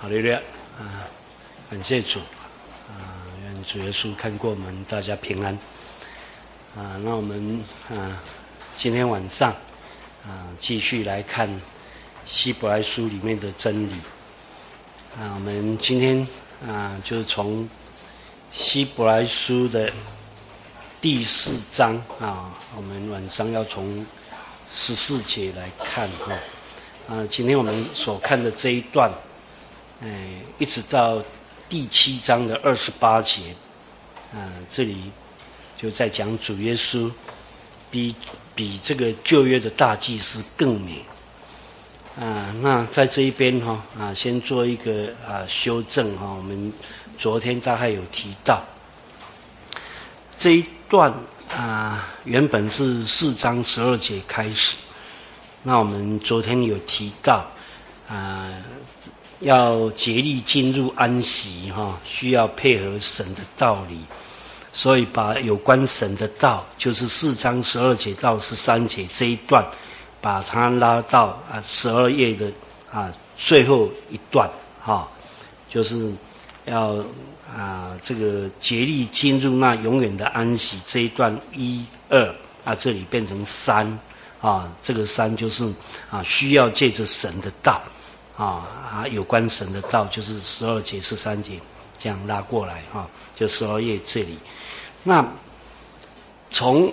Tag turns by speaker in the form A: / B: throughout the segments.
A: 哈利路亚感谢主愿主耶稣看过我们大家平安那我们今天晚上继续来看希伯来书里面的真理我们今天就是从希伯来书的第4章我们晚上要从14节来看今天我们所看的这一段一直到第7章的28节这里就在讲主耶稣比这个旧约的大祭司更美那在这一边先做一个修正我们昨天大概有提到这一段原本是4章12节开始，那我们昨天有提到要竭力进入安息需要配合神的道理，所以把有关神的道就是4章12节到13节这一段把它拉到12页的最后一段就是要这个竭力进入那永远的安息这一段1、2这里变成3这个3就是需要借着神的道有关神的道就是12节13节这样拉过来就12页这里。那从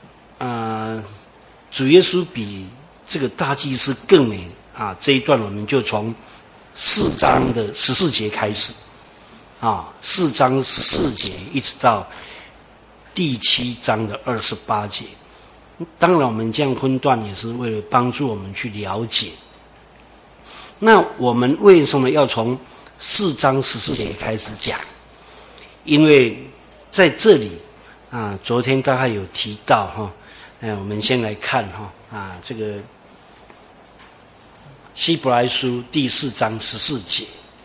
A: 主耶稣比这个大祭司更美这一段我们就从4章的14节开始4章14节一直到第7章的28节。当然我们这样分段也是为了帮助我们去了解那我们为什么要从4章14节开始讲，因为在这里昨天大概有提到我们先来看这个希伯来书第4章14节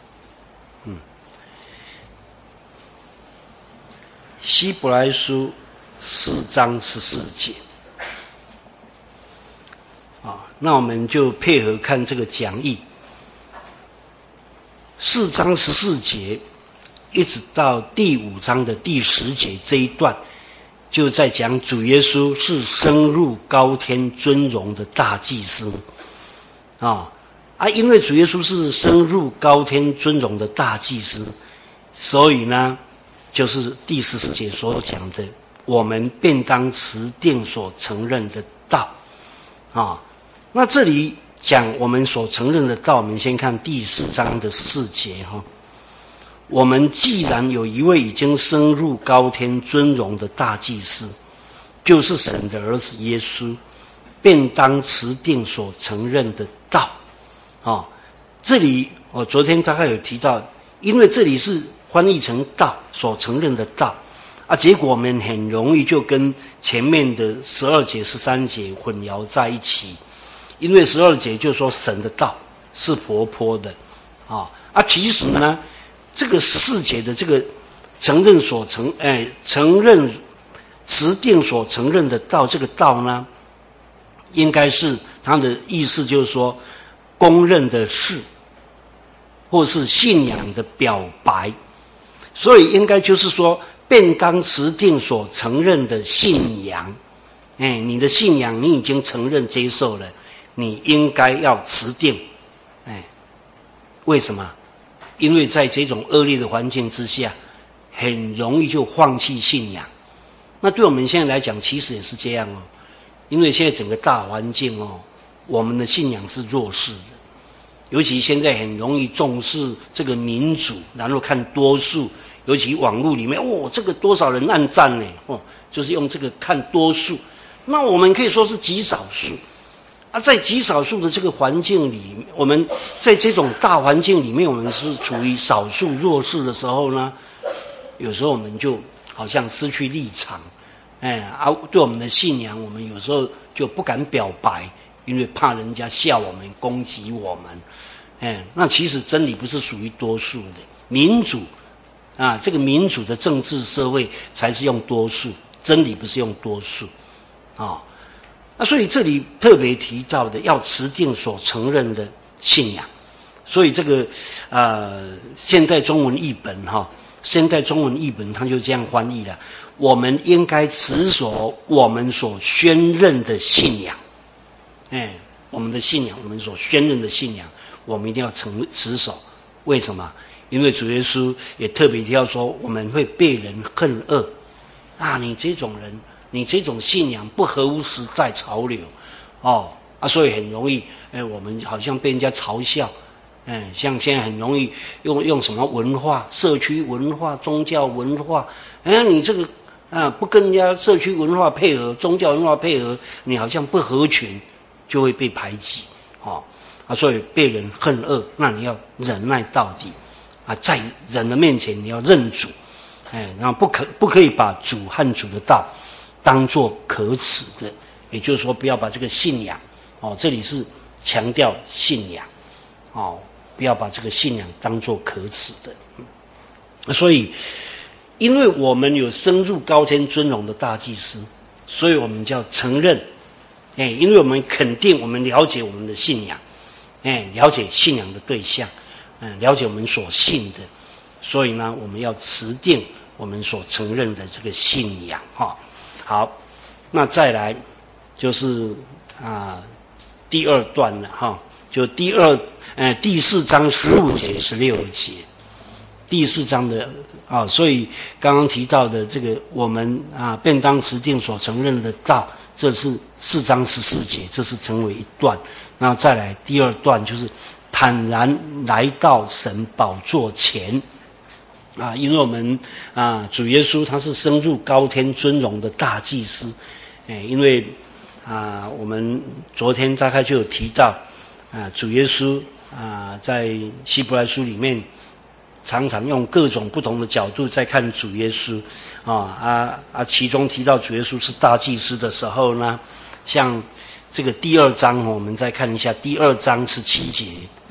A: 希伯来书4章14节那我们就配合看这个讲义4章14节一直到第5章的第10节这一段就在讲主耶稣是升入高天尊荣的大祭司因为主耶稣是升入高天尊荣的大祭司，所以呢就是第14节所讲的我们便当持定所承认的道那这里讲我们所承认的道，我们先看第4章的14节我们既然有一位已经升入高天尊荣的大祭司，就是神的儿子耶稣，便当持定所承认的道这里我昨天大概有提到，因为这里是翻译成道，所承认的道结果我们很容易就跟前面的12节13节混淆在一起，因为12节就说神的道是活泼的其实呢这个14节的这个承认持定所承认的道，这个道呢应该是它的意思就是说公认的事或是信仰的表白，所以应该就是说便当持定所承认的信仰你的信仰你已经承认接受了，你应该要持定为什么？因为在这种恶劣的环境之下很容易就放弃信仰，那对我们现在来讲其实也是这样因为现在整个大环境我们的信仰是弱势的，尤其现在很容易重视这个民主，然后看多数，尤其网络里面这个多少人按赞呢就是用这个看多数，那我们可以说是极少数在极少数的这个环境里，我们在这种大环境里面我们是处于少数弱势的时候呢，有时候我们就好像失去立场对我们的信仰我们有时候就不敢表白，因为怕人家笑我们攻击我们那其实真理不是属于多数的，民主这个民主的政治社会才是用多数，真理不是用多数那所以这里特别提到的要持定所承认的信仰所以这个现代中文译本现代中文译本它就这样翻译了：我们应该持守我们所宣认的信仰。我们的信仰，我们所宣认的信仰，我们一定要持守。为什么？因为主耶稣也特别提到说，我们会被人恨恶啊！你这种人，你这种信仰不合乎时代潮流所以很容易我们好像被人家嘲笑。像现在很容易用什么文化、社区文化、宗教文化，你这个不跟人家社区文化配合、宗教文化配合，你好像不合群，就会被排挤所以被人恨恶，那你要忍耐到底在人的面前你要认主，然后不可以把主和主的道当作可耻的，也就是说不要把这个信仰这里是强调信仰不要把这个信仰当作可耻的。所以因为我们有升入高天尊荣的大祭司，所以我们就要承认因为我们肯定我们了解我们的信仰了解信仰的对象了解我们所信的，所以呢我们要持定我们所承认的这个信仰好，那再来就是第二段了就第4章15节16节，第4章的所以刚刚提到的这个我们便当持定所承认的道，这是4章14节，这是成为一段。那再来第二段就是坦然来到神宝座前因为我们主耶稣他是升入高天尊荣的大祭司因为我们昨天大概就有提到主耶稣在希伯来书里面常常用各种不同的角度在看主耶稣其中提到主耶稣是大祭司的时候呢，像这个第2章我们再看一下第2章17节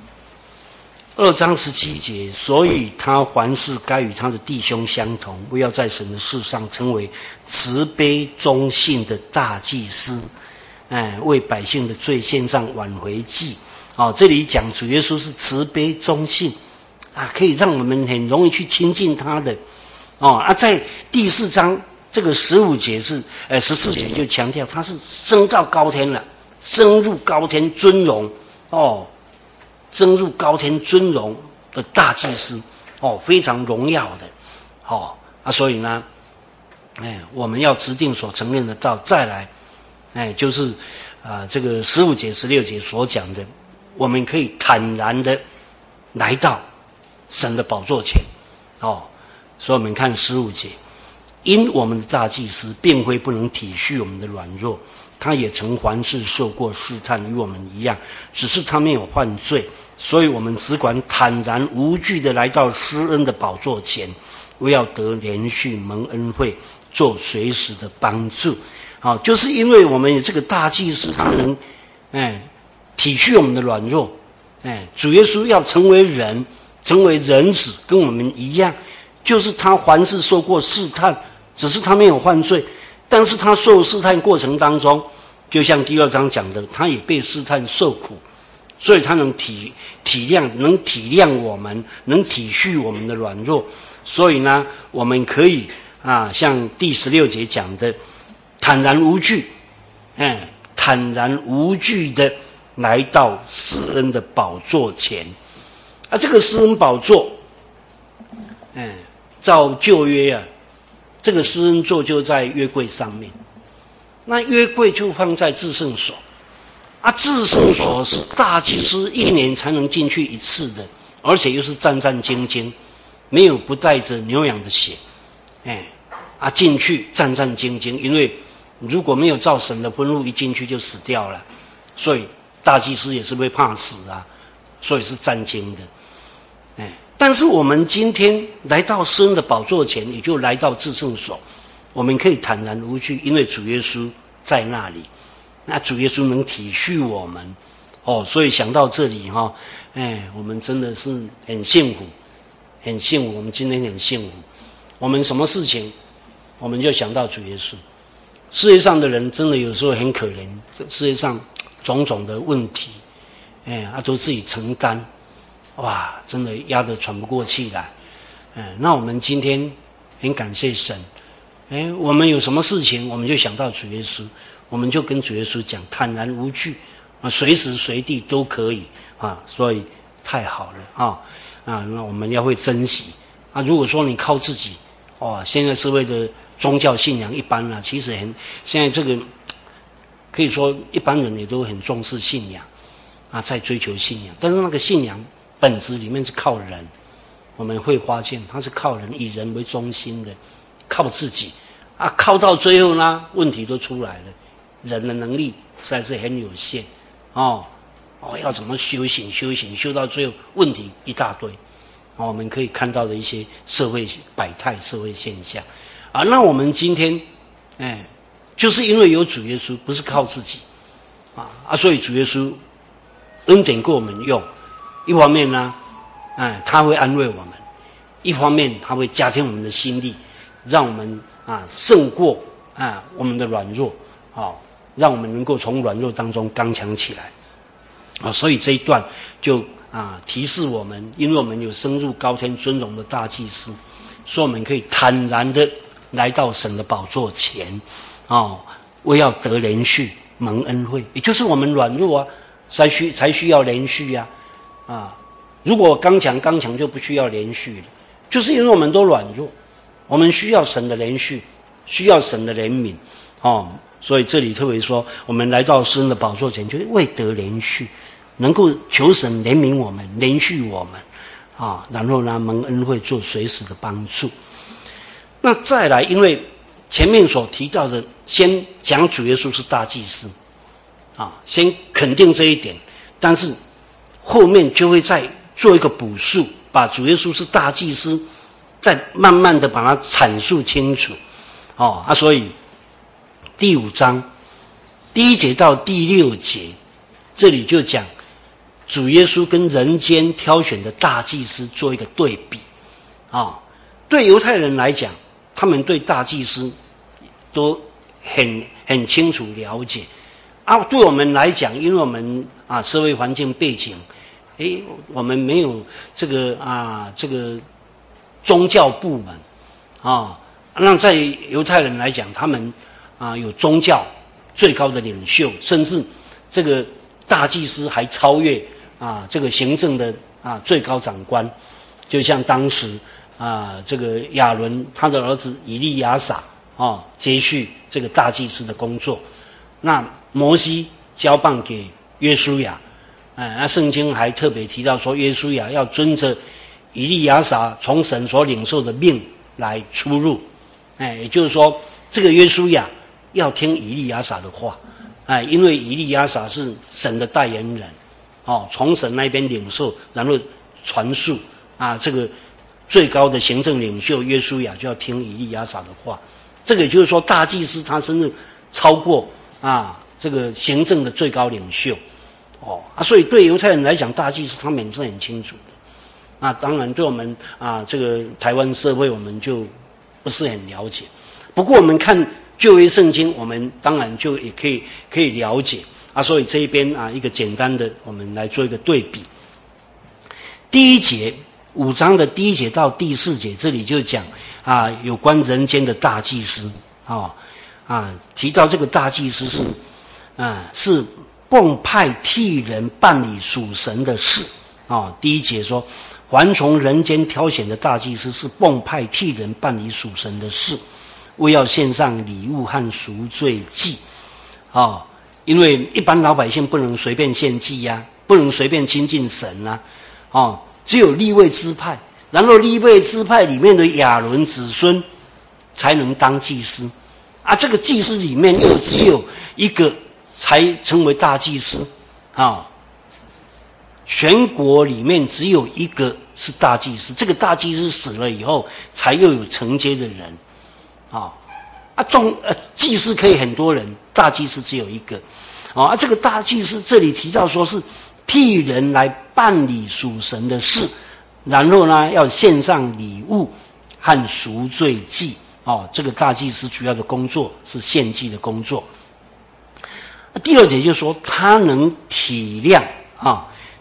A: ，2章17节，所以他凡事该与他的弟兄相同，不要在神的事上成为慈悲忠信的大祭司为百姓的罪献上挽回祭这里讲主耶稣是慈悲忠信可以让我们很容易去亲近他的在第4章这个15节是14节就强调他是升到高天了，升入高天尊荣升入高天尊荣的大祭司非常荣耀的所以呢我们要持定所承认的道，再来就是这个15节16节所讲的，我们可以坦然的来到神的宝座前所以我们看15节，因我们的大祭司并非不能体恤我们的软弱，他也曾凡事受过试探，与我们一样，只是他没有犯罪，所以我们只管坦然无惧的来到施恩的宝座前，为要得连续蒙恩惠，做随时的帮助就是因为我们有这个大祭司，他能体恤我们的软弱主耶稣要成为人，成为人子，跟我们一样，就是他凡事受过试探，只是他没有犯罪，但是他受试探过程当中，就像第2章讲的，他也被试探受苦，所以他能体谅我们，能体恤我们的软弱，所以呢我们可以像第16节讲的坦然无惧坦然无惧的来到施恩的宝座前这个施恩宝座照旧约这个施恩座就在约柜上面，那约柜就放在至圣所至圣所是大祭司1年才能进去一次的，而且又是战战兢兢，没有不带着牛羊的血进去战战兢兢，因为如果没有照神的吩咐，一进去就死掉了，所以大祭司也是会怕死所以是战兢的但是我们今天来到施恩的宝座前，也就来到至圣所，我们可以坦然无惧，因为主耶稣在那里，那主耶稣能体恤我们所以想到这里我们真的是很幸福，很幸福，我们今天很幸福，我们什么事情我们就想到主耶稣。世界上的人真的有时候很可怜，这世界上种种的问题都自己承担哇，真的压得喘不过气来。那我们今天很感谢神，我们有什么事情我们就想到主耶稣，我们就跟主耶稣讲，坦然无惧啊，随时随地都可以啊，所以太好了那我们要会珍惜啊。如果说你靠自己，现在社会的宗教信仰一般啊，其实现在这个可以说一般人也都很重视信仰啊，在追求信仰，但是那个信仰本质里面是靠人，我们会发现它是靠人，以人为中心的，靠自己啊，靠到最后呢，问题都出来了，人的能力实在是很有限要怎么修行修到最后问题一大堆我们可以看到的一些社会百态、社会现象啊。那我们今天就是因为有主耶稣，不是靠自己所以主耶稣恩典给我们用，一方面呢他会安慰我们，一方面他会加添我们的心力，让我们胜过我们的软弱让我们能够从软弱当中刚强起来所以这一段就提示我们，因为我们有升入高天尊荣的大祭司，所以我们可以坦然的来到神的宝座前为要得连续蒙恩惠，也就是我们软弱才需要连续如果刚强就不需要连续了，就是因为我们都软弱，我们需要神的连续，需要神的怜悯所以这里特别说，我们来到神的宝座前，就是为得连续，能够求神怜悯我们，连续我们然后呢蒙恩惠做随时的帮助。那再来，因为前面所提到的，先讲主耶稣是大祭司先肯定这一点，但是后面就会再做一个补述，把主耶稣是大祭司再慢慢的把它阐述清楚所以第5章第1节到第6节，这里就讲主耶稣跟人间挑选的大祭司做一个对比对犹太人来讲，他们对大祭司都很清楚了解对我们来讲，因为我们社会环境背景我们没有这个宗教部门那在犹太人来讲，他们有宗教最高的领袖，甚至这个大祭司还超越这个行政的最高长官，就像当时这个亚伦他的儿子以利亚撒接续这个大祭司的工作，那摩西交棒给约书亚圣经还特别提到说，约书亚要遵着以利亚撒从神所领受的命来出入也就是说，这个约书亚要听以利亚撒的话因为以利亚撒是神的代言人从神那边领受，然后传述这个最高的行政领袖约书亚就要听以利亚撒的话。这个也就是说，大祭司他甚至超过这个行政的最高领袖所以对犹太人来讲，大祭司他们也是很清楚的当然对我们这个台湾社会我们就不是很了解，不过我们看旧约圣经，我们当然就也可以了解所以这一边一个简单的我们来做一个对比。第1节5章的第1节到第4节，这里就讲有关人间的大祭司提到这个大祭司是奉派替人办理属神的事第1节说，凡从人间挑选的大祭司是奉派替人办理属神的事，为要献上礼物和赎罪祭因为一般老百姓不能随便献祭不能随便亲近神只有利未支派，然后利未支派里面的亚伦子孙才能当祭司这个祭司里面又只有一个才成为大祭司全国里面只有一个是大祭司，这个大祭司死了以后才又有承接的人祭司可以很多人，大祭司只有一个这个大祭司这里提到说是替人来办理属神的事，然后呢要献上礼物和赎罪祭这个大祭司主要的工作是献祭的工作。第2节就说他能体谅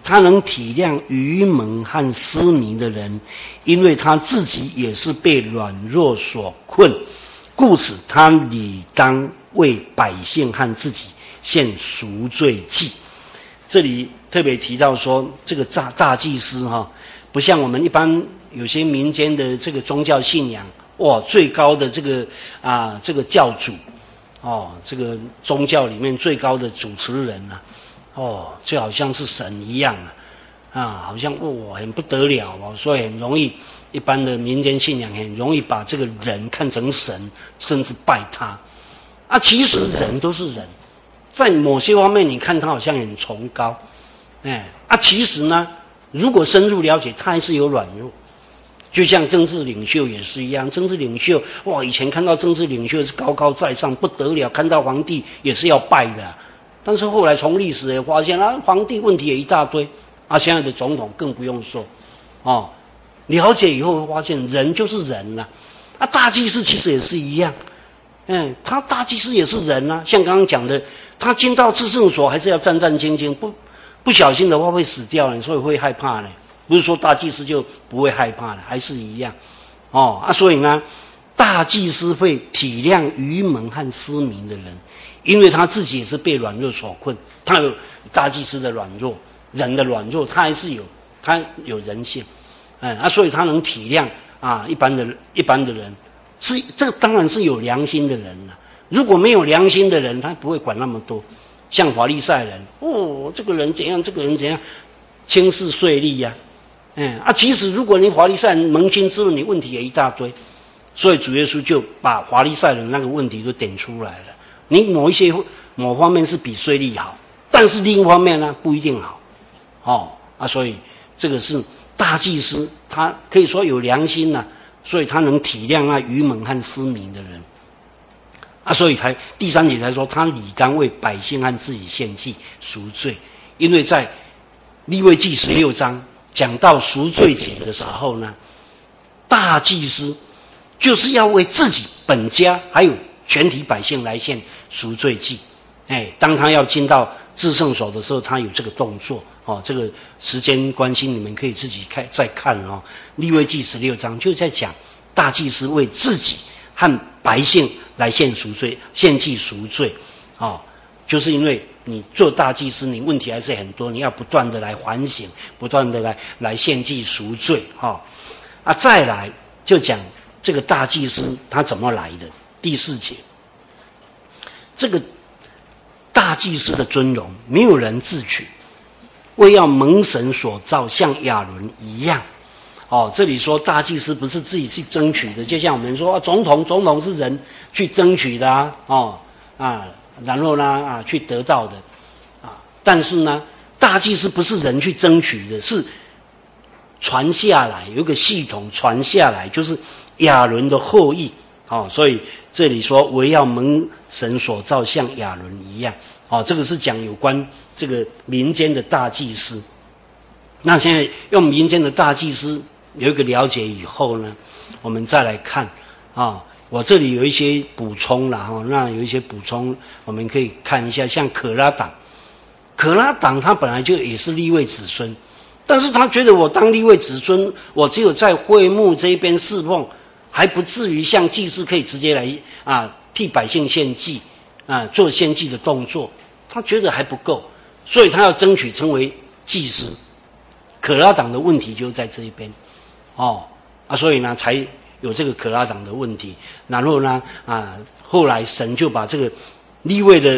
A: 他能体谅愚蒙和失迷的人，因为他自己也是被软弱所困，故此他理当为百姓和自己献赎罪祭。这里特别提到说，这个大祭司不像我们一般有些民间的这个宗教信仰，最高的这个教主，这个宗教里面最高的主持人就好像是神一样好像很不得了所以很容易，一般的民间信仰很容易把这个人看成神，甚至拜他。其实人都是人，在某些方面你看他好像很崇高，其实呢，如果深入了解，他还是有软弱。就像政治领袖也是一样，政治领袖以前看到政治领袖是高高在上不得了，看到皇帝也是要拜的。但是后来从历史也发现皇帝问题也一大堆现在的总统更不用说了解以后会发现人就是人了大祭司其实也是一样，他大祭司也是人像刚刚讲的，他进到至圣所还是要战战兢兢，不小心的话会死掉了，所以会害怕呢。不是说大祭司就不会害怕了，还是一样所以呢，大祭司会体谅愚蒙和失明的人，因为他自己也是被软弱所困。他有大祭司的软弱，人的软弱，他还是他有人性，所以他能体谅一般的人，是这个当然是有良心的人了。如果没有良心的人，他不会管那么多。像法利赛人，这个人怎样，这个人怎样，轻视税吏呀。其实如果你法利赛人扪心自问，你问题也一大堆，所以主耶稣就把法利赛人那个问题都点出来了。你某方面是比税吏好，但是另一方面呢不一定好，所以这个是大祭司，他可以说有良心所以他能体谅那愚蒙和失明的人所以第3节才说他理当为百姓和自己献祭赎罪。因为在利未记16章讲到赎罪节的时候呢，大祭司就是要为自己本家还有全体百姓来献赎罪祭。当他要进到至圣所的时候，他有这个动作这个时间关系你们可以自己再看利未记16章就在讲大祭司为自己和百姓来献祭赎罪就是因为你做大祭司，你问题还是很多，你要不断的来反省，不断的来献祭赎罪再来就讲这个大祭司他怎么来的。第4节，这个大祭司的尊荣没有人自取，为要蒙神所造，像亚伦一样这里说大祭司不是自己去争取的，就像我们说总统是人去争取的然后呢去得到的但是呢大祭司不是人去争取的，是传下来，有一个系统传下来，就是亚伦的后裔所以这里说为要蒙神所造，像亚伦一样这个是讲有关这个民间的大祭司。那现在用民间的大祭司有一个了解以后呢，我们再来看我这里有一些补充啦那有一些补充我们可以看一下。像可拉党他本来就也是利未子孙，但是他觉得我当利未子孙，我只有在会幕这边侍奉，还不至于像祭司可以直接来替百姓献祭做献祭的动作，他觉得还不够，所以他要争取成为祭司。可拉党的问题就在这一边所以呢才有这个可拉党的问题。然后呢后来神就把这个利未人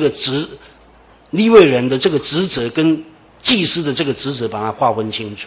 A: 的这个职责跟祭司的这个职责把它划分清楚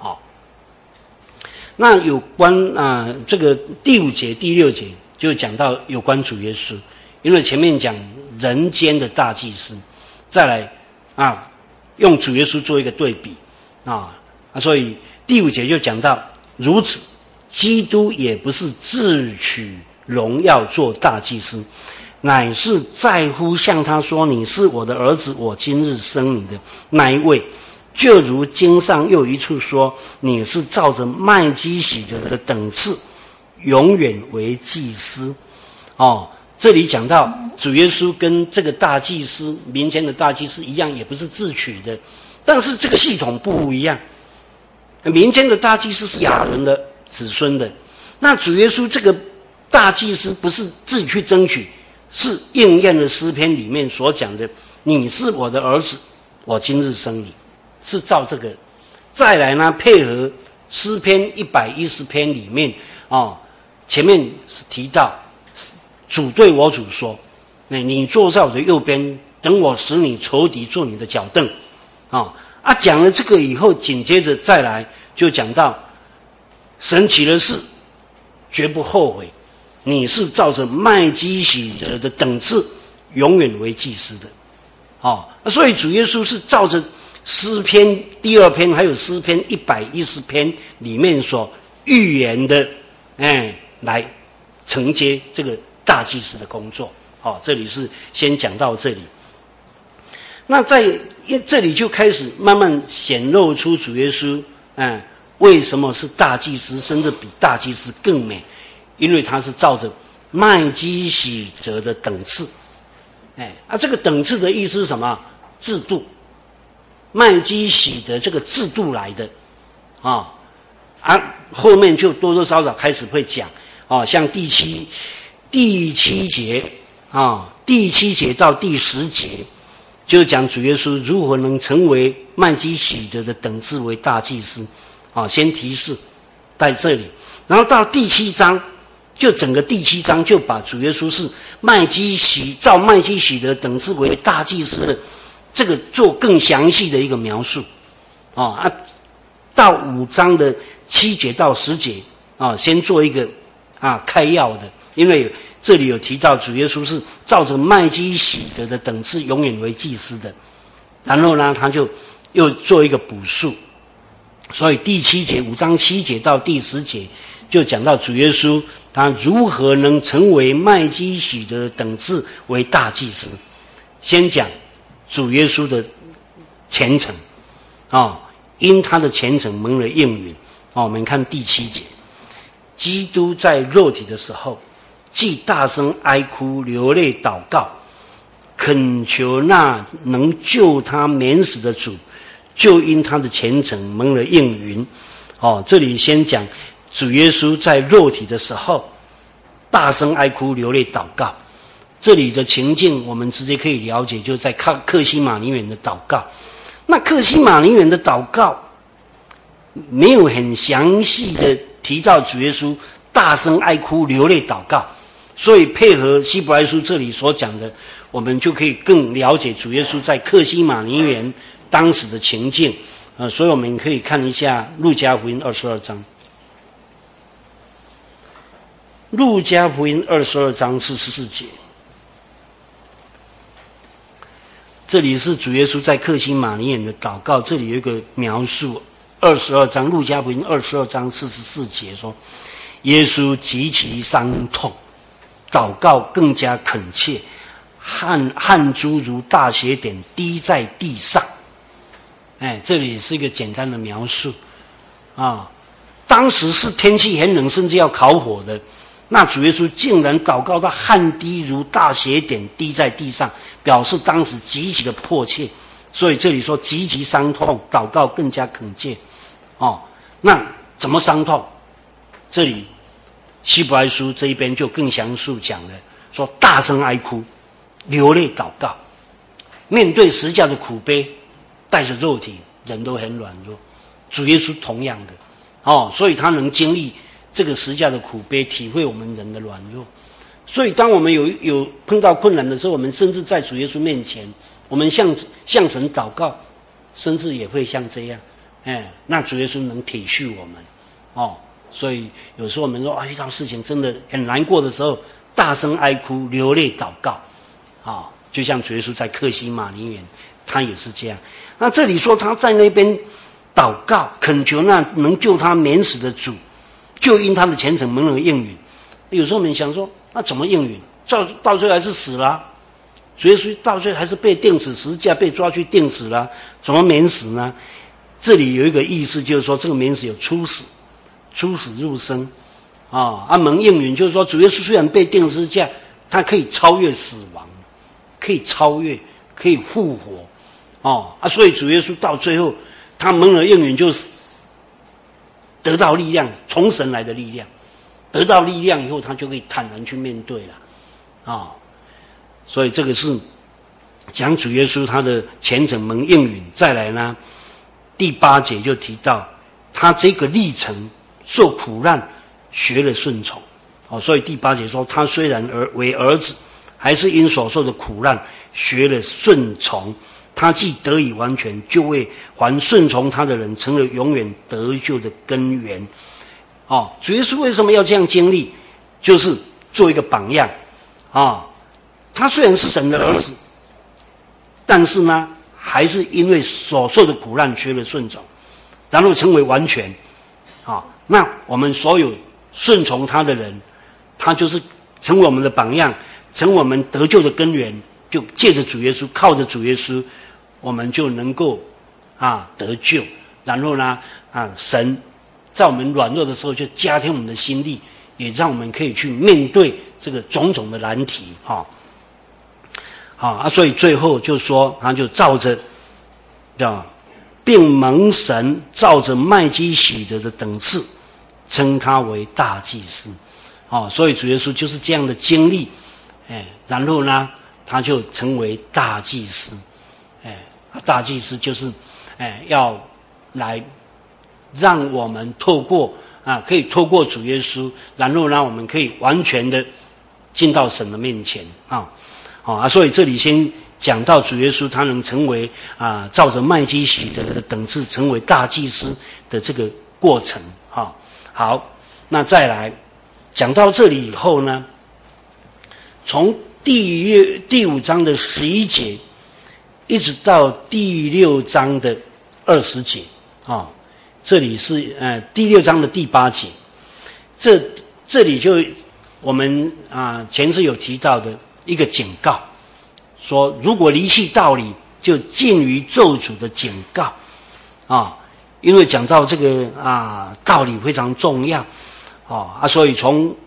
A: 那有关这个第5节第6节就讲到有关主耶稣，因为前面讲人间的大祭司，再来用主耶稣做一个对比所以第5节就讲到如此，基督也不是自取荣耀做大祭司，乃是在乎向他说你是我的儿子，我今日生你的那一位。就如经上又有一处说，你是照着麦基洗德的等次永远为祭司这里讲到主耶稣跟这个大祭司民间的大祭司一样，也不是自取的， 但是这个系统不一样，民间的大祭司是亚伦的子孙的，那主耶稣这个大祭司不是自己去争取，是应验了诗篇里面所讲的，你是我的儿子，我今日生你，是照这个。再来呢，配合诗篇110篇里面前面是提到主对我主说，你坐在我的右边，等我使你仇敌做你的脚凳。讲了这个以后，紧接着再来就讲到神起了誓，绝不后悔，你是照着麦基洗德的等次永远为祭司的。所以主耶稣是照着诗篇第2篇还有诗篇110篇里面所预言的来承接这个大祭司的工作。这里是先讲到这里。那在这里就开始慢慢显露出主耶稣为什么是大祭司，甚至比大祭司更美，因为他是照着麦基洗德的等次。这个等次的意思是什么？制度，麦基洗德这个制度来的后面就多多少少开始会讲像第七节第7节到第10节就讲主耶稣如何能成为麦基洗德的等次为大祭司先提示在这里，然后到第7章，就整个第7章就把主耶稣是照麦基洗德等次为大祭司的这个做更详细的一个描述到5章的7节到10节先做一个开要的，因为这里有提到主耶稣是照着麦基洗德的等次永远为祭司的，然后呢他就又做一个补述，所以第7节5章7节到第10节就讲到主耶稣他如何能成为麦基洗德的等次为大祭司。先讲主耶稣的虔诚因他的虔诚蒙了应允我们看第7节，基督在肉体的时候，既大声哀哭流泪祷告，恳求那能救他免死的主，就因他的虔诚蒙了应允。这里先讲主耶稣在肉体的时候大声哀哭流泪祷告，这里的情境我们直接可以了解，就在客西马尼园的祷告。那客西马尼园的祷告没有很详细的提到主耶稣大声哀哭流泪祷告，所以配合希伯来书这里所讲的，我们就可以更了解主耶稣在客西马尼园当时的情境。所以我们可以看一下路加福音22章。路加福音22章44节，这里是主耶稣在客西马尼园的祷告，这里有一个描述。22章路加福音22章44节说，耶稣极其伤痛，祷告更加恳切，汗珠如大血点滴在地上。这里是一个简单的描述当时是天气很冷，甚至要烤火的，那主耶稣竟然祷告到汗滴如大血点滴在地上，表示当时极其的迫切，所以这里说极其伤痛，祷告更加恳切那怎么伤痛？这里希伯来书这一边就更详述讲了，说大声哀哭流泪祷告，面对十架的苦悲，带着肉体，人都很软弱，主耶稣同样的所以他能经历这个十架的苦悲，体会我们人的软弱。所以当我们有碰到困难的时候，我们甚至在主耶稣面前，我们向神祷告，甚至也会像这样那主耶稣能体恤我们所以有时候我们说遇到事情真的很难过的时候，大声哀哭流泪祷告就像主耶稣在客西马尼园他也是这样。那这里说他在那边祷告恳求那能救他免死的主，就因他的虔诚蒙了应允。有时候我们想说那怎么应允？到最后还是死了主耶稣到最后还是被钉死，十字架被抓去钉死了，怎么免死呢？这里有一个意思，就是说这个免死有出死入生蒙应允，就是说主耶稣虽然被钉十字架，他可以超越死亡，可以超越，可以复活所以主耶稣到最后，他蒙了应允，就得到力量，从神来的力量，得到力量以后，他就可以坦然去面对了，所以这个是讲主耶稣他的虔诚蒙应允。再来呢，第8节就提到他这个历程受苦难，学了顺从。所以第8节说，他虽然为儿子，还是因所受的苦难学了顺从。他既得以完全，就为还顺从他的人成了永远得救的根源。主耶稣为什么要这样经历？就是做一个榜样。他虽然是神的儿子，但是呢，还是因为所受的苦难学了顺从，然后成为完全。那我们所有顺从他的人，他就是成为我们的榜样，成为我们得救的根源。就借着主耶稣，靠着主耶稣，我们就能够得救。然后呢，神在我们软弱的时候就加添我们的心力，也让我们可以去面对这个种种的难题。所以最后就说，他就照着并蒙神照着麦基洗德的等次称他为大祭司。所以主耶稣就是这样的经历，然后呢，他就成为大祭司。大祭司就是要来让我们透过可以透过主耶稣，然后呢，我们可以完全的进到神的面前。所以这里先讲到主耶稣他能成为照着麦基洗德的等次成为大祭司的这个过程。好，那再来讲到这里以后呢，从第5章的11节一直到第6章的20节，这里是第6章的第8节，这里就我们前次有提到的一个警告，说如果离弃道理，就近于咒诅的警告。因为讲到这个道理非常重要，所以从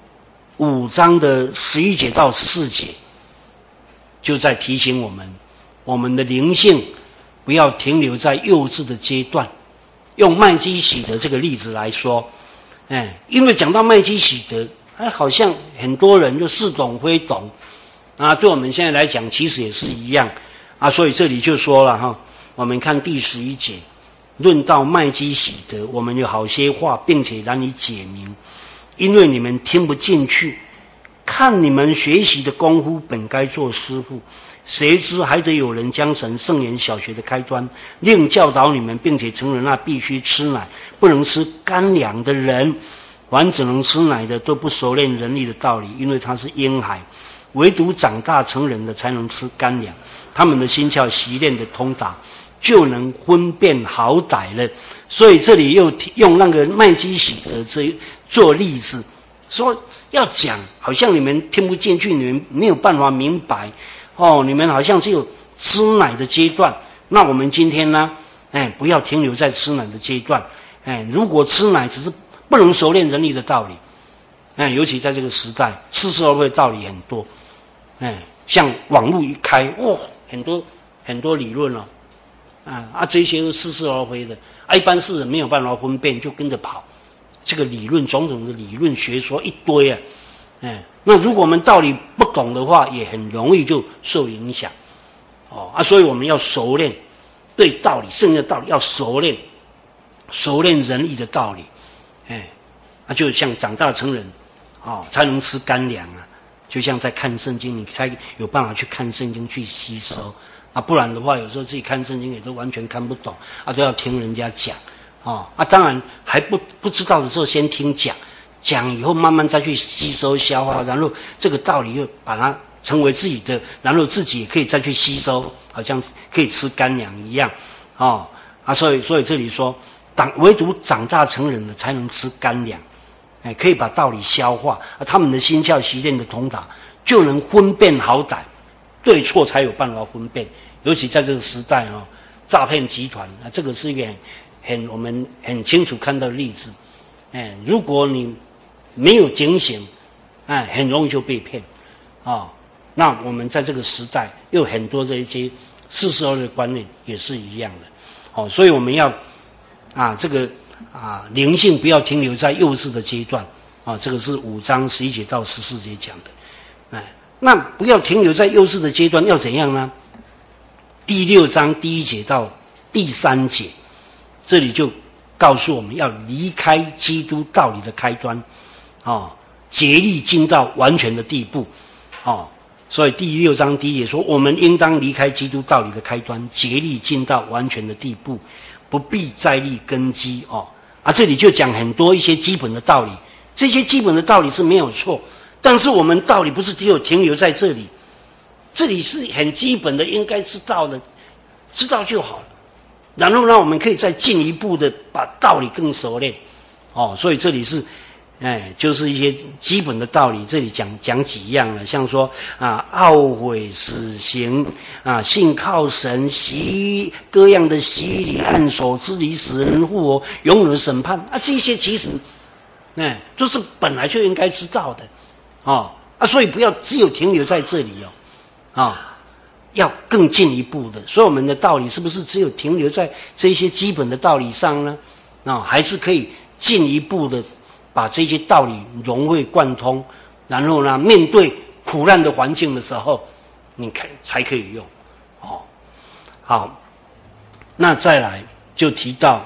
A: 5章的11节到14节，就在提醒我们的灵性不要停留在幼稚的阶段。用麦基洗德这个例子来说，因为讲到麦基洗德，好像很多人就似懂非懂对我们现在来讲其实也是一样所以这里就说了我们看第11节，论到麦基洗德，我们有好些话并且难以解明，因为你们听不进去。看你们学习的功夫本该做师傅，谁知还得有人将神圣言小学的开端另教导你们，并且承认那必须吃奶不能吃干粮的人，凡只能吃奶的都不熟练人力的道理，因为他是婴孩，唯独长大成人的才能吃干粮，他们的心窍习练的通达，就能分辨好歹了。所以这里又用那个麦基洗德这做例子，说要讲好像你们听不进去，你们没有办法明白你们好像只有吃奶的阶段。那我们今天呢不要停留在吃奶的阶段，如果吃奶只是不能熟练人力的道理，尤其在这个时代似是而非的道理很多，像网络一开很多理论这些都似是而非的一般世人没有办法分辨，就跟着跑这个理论，种种的理论学说一堆那如果我们道理不懂的话，也很容易就受影响所以我们要熟练对道理，圣经的道理要熟练仁义的道理，就像长大成人才能吃干粮就像在看圣经，你才有办法去看圣经去吸收不然的话，有时候自己看圣经也都完全看不懂都要听人家讲当然还不知道的时候，先听讲以后慢慢再去吸收消化，然后这个道理又把它成为自己的，然后自己也可以再去吸收，好像可以吃干粮一样所以这里说唯独长大成人的才能吃干粮，可以把道理消化他们的心窍习练的通达，就能分辨好歹，对错才有办法分辨。尤其在这个时代诈骗集团这个是一个我们很清楚看到的例子如果你没有警醒很容易就被骗那我们在这个时代又很多这些是时候的观念也是一样的。哦，所以我们要灵性不要停留在幼稚的阶段啊，这个是5章11节到14节讲的。那不要停留在幼稚的阶段，要怎样呢？第6章第1节到第3节，这里就告诉我们要离开基督道理的开端，竭力进到完全的地步。所以第6章第1节说，我们应当离开基督道理的开端，竭力进到完全的地步，不必再立根基。这里就讲很多一些基本的道理，这些基本的道理是没有错，但是我们道理不是只有停留在这里，这里是很基本的应该知道的，知道就好了，然后呢我们可以再进一步的把道理更熟练。所以这里是就是一些基本的道理，这里讲几样了，像说懊悔、死刑信靠神、各样的洗礼、按手之礼、使人复活、永远的审判这些其实都是本来就应该知道的所以不要只有停留在这里要更进一步的。所以我们的道理是不是只有停留在这些基本的道理上呢？还是可以进一步的把这些道理融会贯通，然后呢，面对苦难的环境的时候，你才可以用。好，那再来就提到，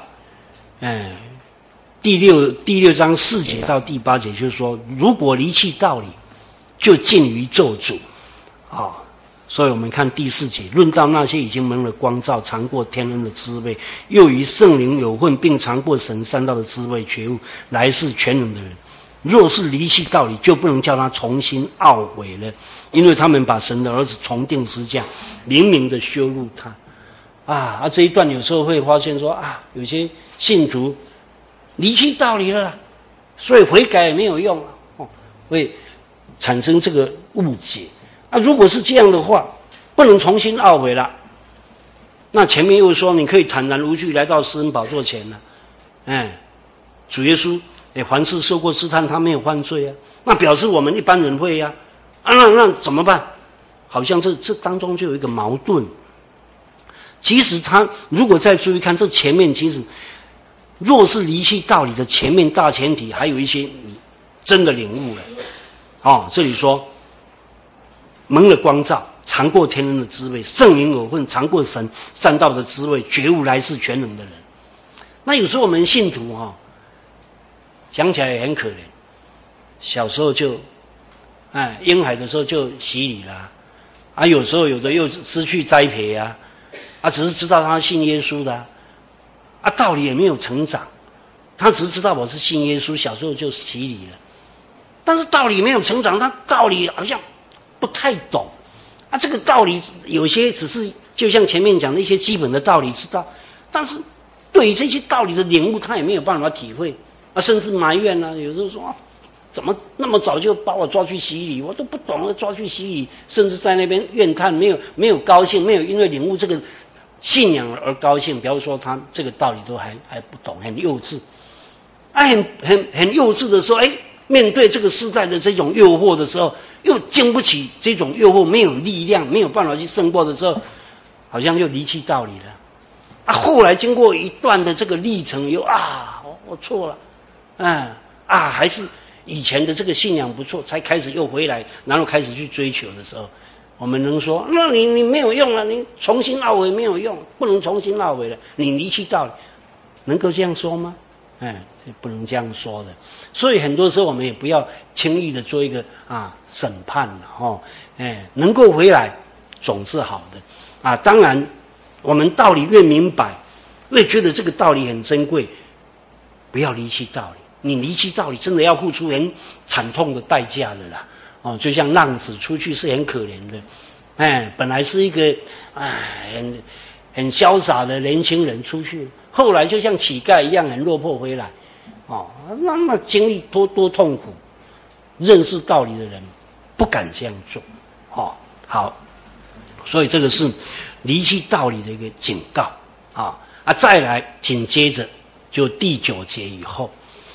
A: 第六章4节到第8节，就是说，如果离弃道理，就近于咒诅。所以我们看第4节，论到那些已经蒙了光照，尝过天恩的滋味，又与圣灵有份，并尝过神三道的滋味觉悟，来世全能的人，若是离弃道理，就不能叫他重新懊悔了，因为他们把神的儿子重定十字架，明明的羞辱他。这一段有时候会发现说有些信徒离弃道理了啦，所以悔改也没有用会产生这个误解。如果是这样的话，不能重新懊悔了。那前面又说你可以坦然无惧来到施恩宝座前了。主耶稣凡事受过试探，他没有犯罪那表示我们一般人会那怎么办？好像这当中就有一个矛盾。其实他如果再注意看这前面，其实若是离弃道理的前面大前提，还有一些你真的领悟了。这里说蒙了光照，尝过天恩的滋味，圣灵有份，尝过神三道的滋味，觉悟来世全能的人。那有时候我们信徒讲起来也很可怜，小时候就婴孩的时候就洗礼了有时候有的又失去栽培只是知道他信耶稣的道理也没有成长，他只是知道我是信耶稣，小时候就洗礼了，但是道理没有成长，他道理好像不太懂这个道理有些只是就像前面讲的一些基本的道理知道，但是对于这些道理的领悟他也没有办法体会甚至埋怨有时候说怎么那么早就把我抓去洗礼，我都不懂得抓去洗礼，甚至在那边怨叹，没有高兴，没有因为领悟这个信仰而高兴，比如说他这个道理都还不懂，很幼稚很幼稚的时候面对这个时代的这种诱惑的时候，又经不起这种诱惑，没有力量，没有办法去胜过的时候，好像就离弃道理了后来经过一段的这个历程，又我错了还是以前的这个信仰不错，才开始又回来，然后开始去追求的时候，我们能说那你没有用了，你重新懊悔没有用，不能重新懊悔了，你离弃道理，能够这样说吗？这不能这样说的。所以很多时候我们也不要轻易的做一个审判了能够回来总是好的当然我们道理越明白，越觉得这个道理很珍贵，不要离弃道理。你离弃道理真的要付出很惨痛的代价的啦就像浪子出去是很可怜的本来是一个很潇洒的年轻人出去，后来就像乞丐一样很落魄回来那经历多痛苦，认识道理的人不敢这样做好，所以这个是离弃道理的一个警告再来紧接着就第9节以后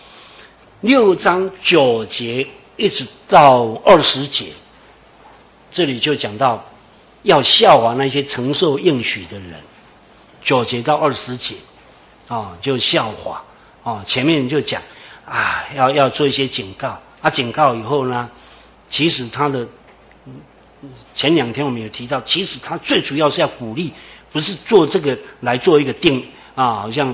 A: 6章9节一直到20节，这里就讲到要效法那些承受应许的人。9节到20节就效法前面就讲要做一些警告警告以后呢，其实他的前2天我们有提到，其实他最主要是要鼓励，不是做这个来做一个好像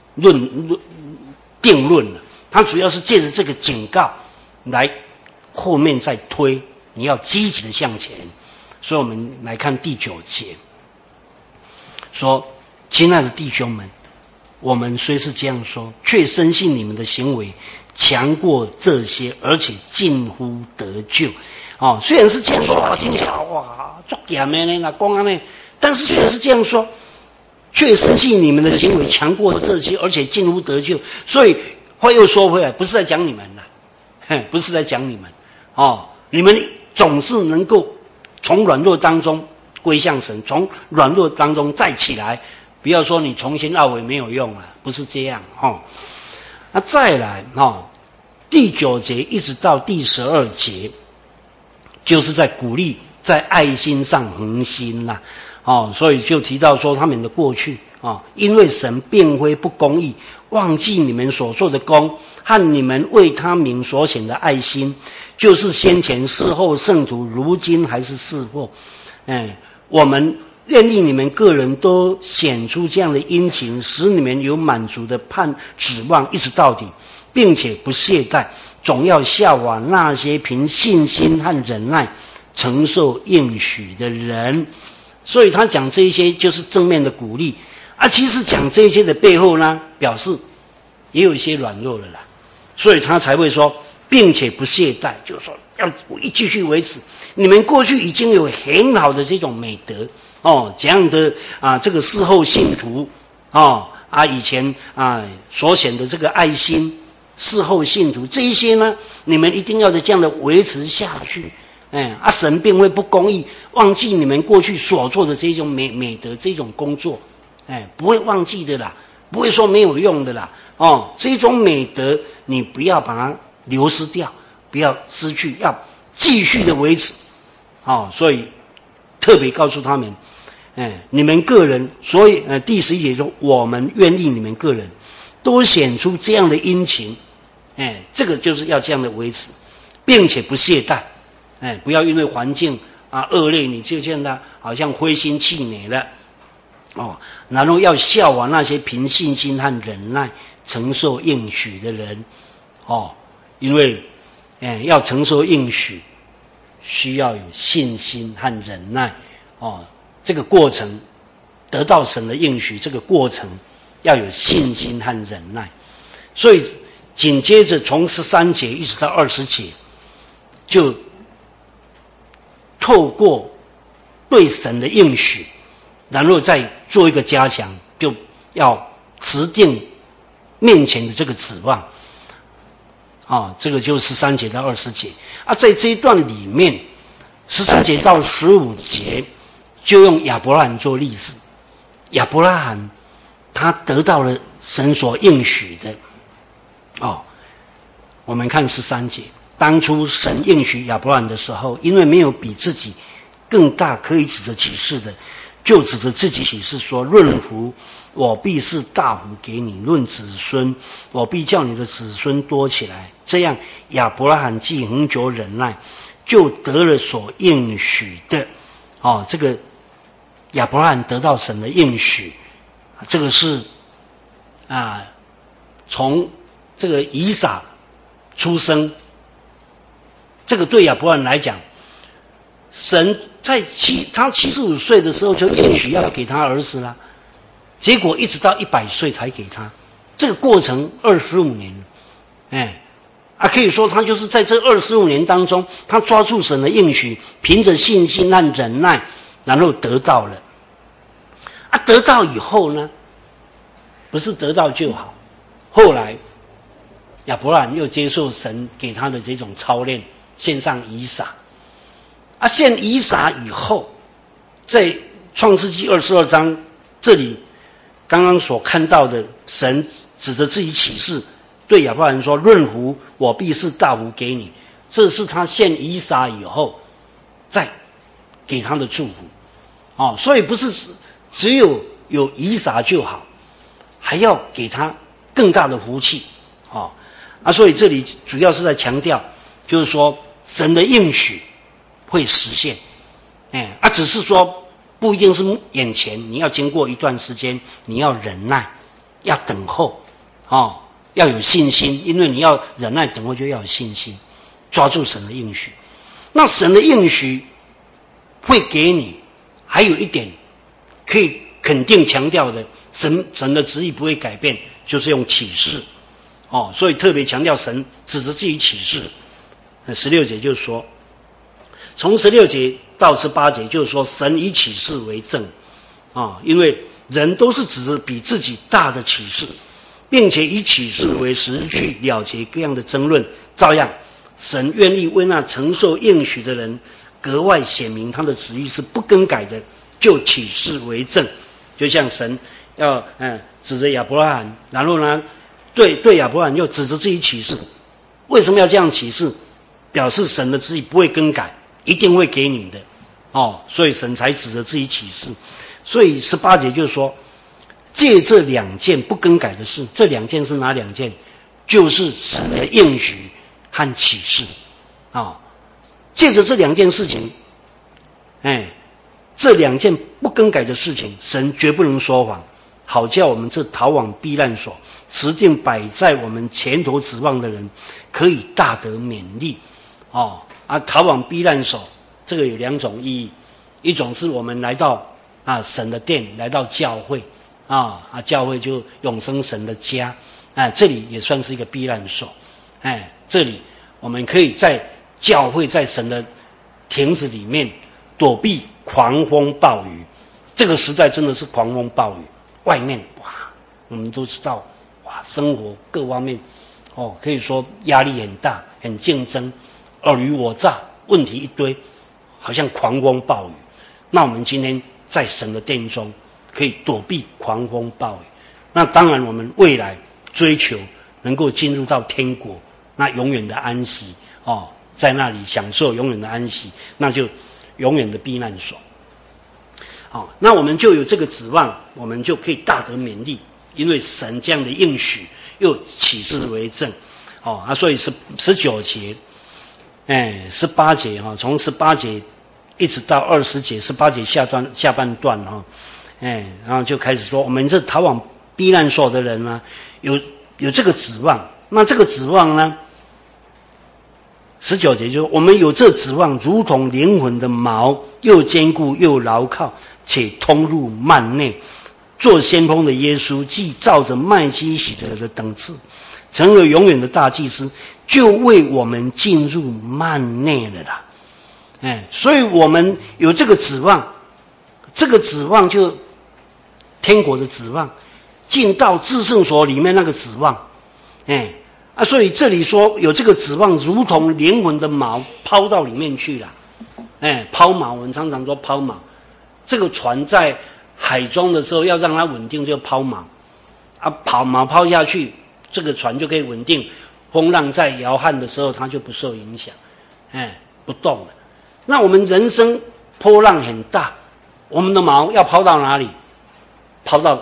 A: 定论了，他主要是借着这个警告来后面再推，你要积极的向前。所以我们来看第9节，说亲爱的弟兄们，我们虽是这样说，却深信你们的行为强过这些，而且近乎得救。虽然是这样说，听起来哇，足咸的呢，讲安呢，但是虽然是这样说，却深信你们的行为强过这些，而且近乎得救。所以话又说回来，不是在讲你们啦，不是在讲你们你们总是能够从软弱当中归向神，从软弱当中再起来。不要说你重新懊悔没有用了，不是这样那再来第9节一直到第12节，就是在鼓励在爱心上恒心啦所以就提到说他们的过去因为神并非不公义，忘记你们所做的功和你们为他名所显的爱心，就是先前事后圣徒如今还是事后我们愿意你们个人都显出这样的殷勤，使你们有满足的指望一直到底，并且不懈怠，总要效法那些凭信心和忍耐承受应许的人。所以他讲这些就是正面的鼓励其实讲这些的背后呢，表示也有一些软弱了啦，所以他才会说并且不懈怠，就是说要继续维持你们过去已经有很好的这种美德这样的这个事后信徒以前所显的这个爱心，事后信徒这一些呢，你们一定要这样的维持下去神并会不公义，忘记你们过去所做的这种美德，这种工作不会忘记的啦，不会说没有用的啦这种美德你不要把它流失掉，不要失去，要继续的维持所以特别告诉他们你们个人，所以第11节说我们愿意你们个人都显出这样的殷勤这个就是要这样的维持，并且不懈怠不要因为环境恶劣你就现在好像灰心气馁了然后要效法那些凭信心和忍耐承受应许的人因为要承受应许需要有信心和忍耐这个过程得到神的应许，这个过程要有信心和忍耐。所以紧接着从13节一直到20节，就透过对神的应许，然后再做一个加强，就要持定面前的这个指望这个就是13节到20节在这一段里面13节到15节就用亚伯拉罕做例子。亚伯拉罕他得到了神所应许的我们看13节，当初神应许亚伯拉罕的时候，因为没有比自己更大可以指着启示的，就指着自己启示说，论福我必是大福给你，论子孙我必叫你的子孙多起来。这样亚伯拉罕既恒久忍耐，就得了所应许的这个亚伯拉罕得到神的应许这个是从这个以撒出生，这个对亚伯拉罕来讲，神在他75岁的时候就应许要给他儿子啦，结果一直到100岁才给他，这个过程25年可以说他就是在这25年当中，他抓住神的应许，凭着信心和忍耐，然后得到了得到以后呢，不是得到就好，后来亚伯拉罕又接受神给他的这种操练，献上以撒献以撒以后，在创世纪22章这里刚刚所看到的，神指着自己启示对亚伯拉罕说，论福我必是大福给你，这是他献以撒以后再给他的祝福所以不是只有以撒就好，还要给他更大的福气所以这里主要是在强调，就是说神的应许会实现，只是说不一定是眼前，你要经过一段时间，你要忍耐，要等候要有信心，因为你要忍耐等候，就要有信心，抓住神的应许。那神的应许会给你，还有一点可以肯定强调的，神的旨意不会改变，就是用启示所以特别强调神指着自己启示。16节就是说，从16节到18节就是说，神以启示为证因为人都是指着比自己大的启示，并且以启示为实去了结各样的争论。照样神愿意为那承受应许的人格外显明他的旨意是不更改的，就启示为证。就像神要指着亚伯拉罕，然后呢对亚伯拉罕又指着自己启示。为什么要这样启示？表示神的旨意不会更改，一定会给你的所以神才指着自己启示。所以18节就是说，借这2件不更改的事，这2件是哪2件？就是神的应许和启示借着这2件事情，这2件不更改的事情，神绝不能说谎，好叫我们这逃往避难所，持定摆在我们前头指望的人，可以大得勉励逃往避难所，这个有2种意义。一种是我们来到神的殿，来到教会教会就永生神的家这里也算是一个避难所这里我们可以在教会，在神的亭子里面躲避狂风暴雨。这个时代真的是狂风暴雨，外面我们都知道生活各方面可以说压力很大，很竞争，尔虞我诈，问题一堆，好像狂风暴雨。那我们今天在神的殿中可以躲避狂风暴雨。那当然我们未来追求能够进入到天国，那永远的安息在那里享受永远的安息，那就永远的避难所那我们就有这个指望，我们就可以大得勉励，因为神这样的应许又启示为证所以19节18节从18节一直到20节，18节下半段然后就开始说，我们这逃往避难所的人呢，有这个指望。那这个指望呢，19节就说，我们有这指望，如同灵魂的锚，又坚固又牢靠，且通入幔内。做先锋的耶稣，既照着麦基洗德的等次，成了永远的大祭司，就为我们进入幔内了啦。所以我们有这个指望，这个指望就天国的指望，进到至圣所里面那个指望。所以这里说有这个指望，如同灵魂的锚抛到里面去了。抛锚，我们常常说抛锚，这个船在海中的时候要让它稳定，就抛锚锚抛下去，这个船就可以稳定，风浪在摇撼的时候它就不受影响，不动了。那我们人生波浪很大，我们的锚要抛到哪里？抛到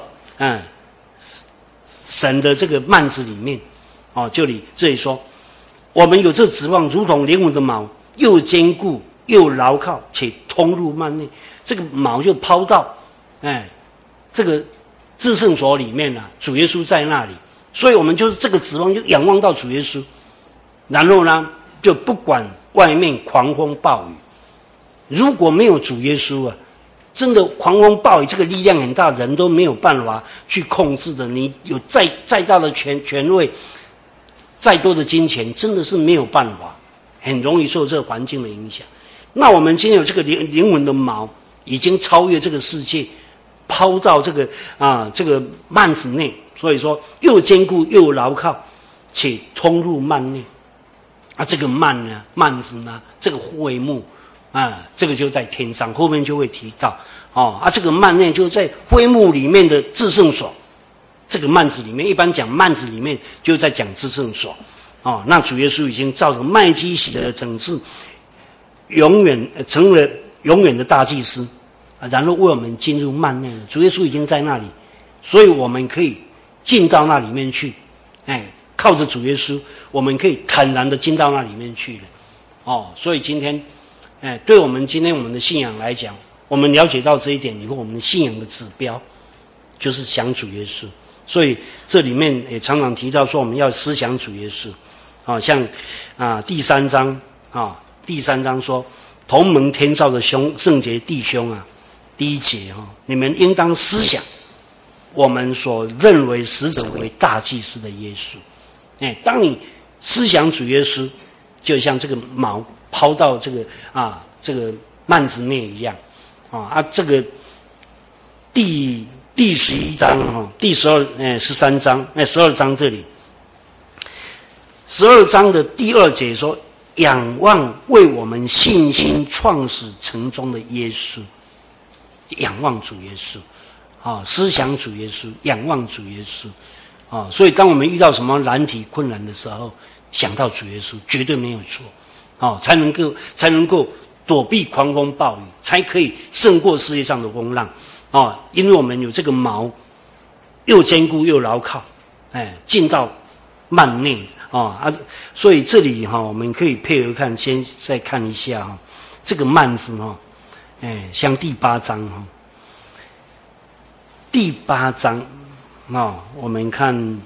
A: 神的这个幔子里面。这里说，我们有这指望，如同灵魂的锚，又坚固又牢靠，且通入幔内。这个锚就抛到这个至圣所里面了，主耶稣在那里，所以我们就是这个指望，就仰望到主耶稣，然后呢就不管外面狂风暴雨。如果没有主耶稣真的狂风暴雨这个力量很大，人都没有办法去控制的。你有再大的权位，再多的金钱，真的是没有办法，很容易受这个环境的影响。那我们今天有这个灵魂的锚，已经超越这个世界，抛到这个幔子内，所以说又坚固又牢靠，且通入幔内。这个幔子呢，这个会幕这个就在天上，后面就会提到这个幔内就在会幕里面的至圣所。这个幔子里面，一般讲幔子里面就在讲至圣所那主耶稣已经照着麦基洗德的整治，永远成了永远的大祭司， 然后为我们进入幔内了。主耶稣已经在那里，所以我们可以进到那里面去。靠着主耶稣，我们可以坦然的进到那里面去了。所以今天，对我们今天我们的信仰来讲，我们了解到这一点以后，我们的信仰的指标就是想主耶稣。所以这里面也常常提到说，我们要思想主耶稣。像第三章说，同蒙天照的圣洁弟兄第一节你们应当思想我们所认为使者为大祭司的耶稣。当你思想主耶稣，就像这个锚抛到这个幔子内一样这个第11章第13章12章这里，12章的第2节说，仰望为我们信心创始成终的耶稣，仰望主耶稣思想主耶稣，仰望主耶稣所以当我们遇到什么难题困难的时候，想到主耶稣绝对没有错才能够躲避狂风暴雨，才可以胜过世界上的风浪因为我们有这个锚，又坚固又牢靠进到幔内所以这里我们可以配合看，先再看一下这个幔子像第8章第8章我们看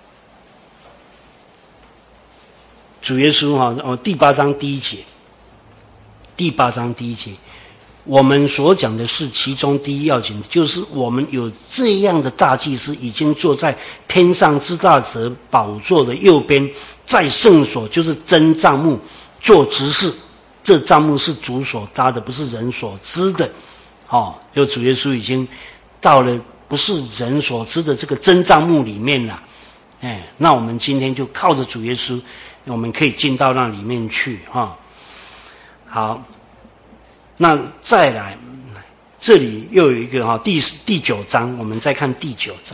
A: 主耶稣第8章第1节，第8章第1节，我们所讲的是其中第一要紧，就是我们有这样的大祭司，已经坐在天上之大者宝座的右边，在圣所就是真帐幕做执事。这帐幕是主所搭的，不是人所知的就主耶稣已经到了不是人所知的这个真帐幕里面了那我们今天就靠着主耶稣，我们可以进到那里面去好，那再来这里又有一个第9章，我们再看第9章。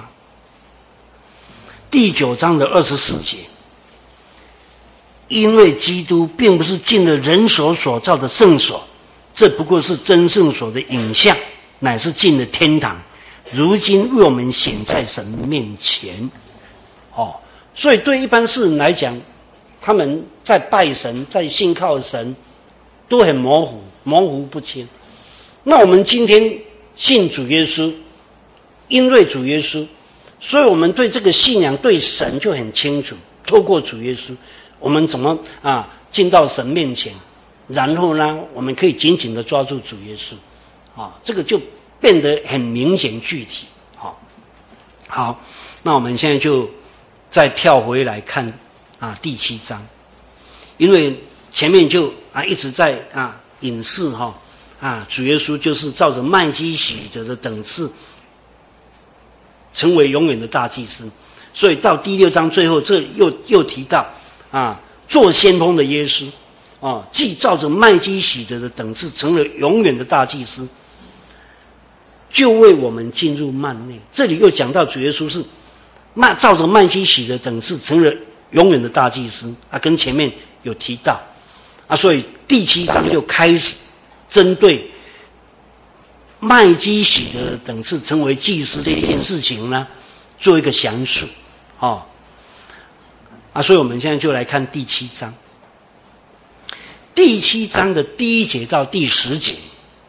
A: 第9章的24节，因为基督并不是进了人手所造的圣所，这不过是真圣所的影像，乃是进了天堂，如今为我们显在神面前所以对一般世人来讲，他们在拜神，在信靠神都很模糊不清。那我们今天信主耶稣，因为主耶稣，所以我们对这个信仰对神就很清楚。透过主耶稣，我们怎么进到神面前，然后呢我们可以紧紧的抓住主耶稣这个就变得很明显具体好，那我们现在就再跳回来看第7章，因为前面就一直在引示主耶稣就是照着麦基洗德的等次成为永远的大祭司，所以到第6章最后这又提到做先锋的耶稣既照着麦基洗德的等次成了永远的大祭司，就为我们进入幔内。这里又讲到主耶稣是照着麦基洗德等次成了永远的大祭司跟前面有提到所以第7章就开始针对麦基洗德等次成为祭司这件事情呢做一个详述所以我们现在就来看第7章。第7章的第1节到第10节，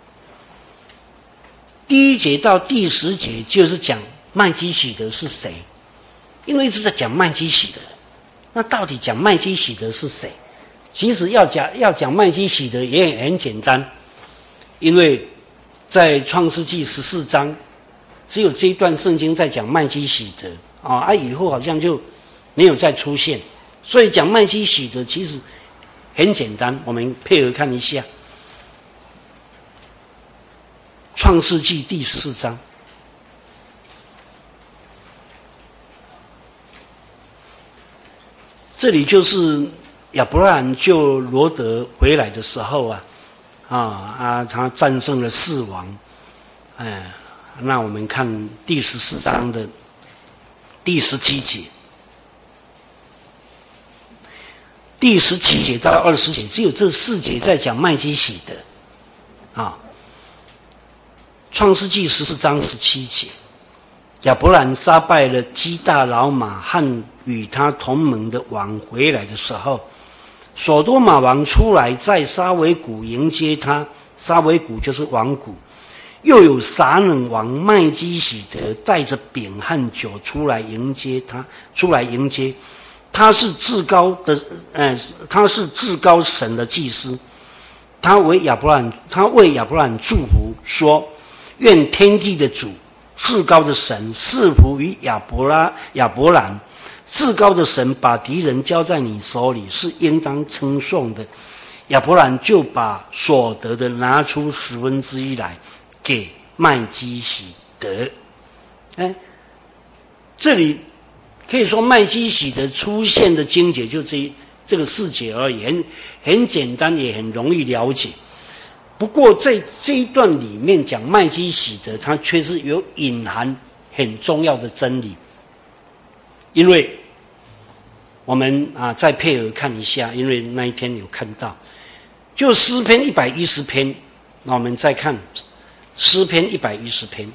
A: 第1节到第10节就是讲麦基洗德是谁，因为一直在讲麦基洗德，那到底讲麦基洗德是谁？其实要讲麦基洗德也很简单，因为在创世纪14章只有这一段圣经在讲麦基洗德以后好像就没有再出现，所以讲麦基洗德其实很简单，我们配合看一下创世纪第14章。这里就是亚伯拉罕救罗德回来的时候他战胜了4王那我们看第14章的第17节，第17节到20节，只有这4节在讲麦基洗德创世纪14章17节，亚伯兰杀败了基大老马和与他同盟的王回来的时候，所多玛王出来在沙维谷迎接他，沙维谷就是王谷。又有撒冷王麦基洗德带着饼和酒出来迎接他，他是至高神的祭司。他为亚伯兰祝福说：愿天地的主至高的神赐福于亚伯兰，至高的神把敌人交在你手里，是应当称颂的。亚伯兰就把所得的拿出1/10来给麦基洗德。这里可以说麦基洗德出现的经节就这个4节而已，很简单也很容易了解。不过在这一段里面讲麦基洗德，它却是有隐含很重要的真理。因为我们再配合看一下，因为那一天有看到，就诗篇110篇，那我们再看诗篇110篇，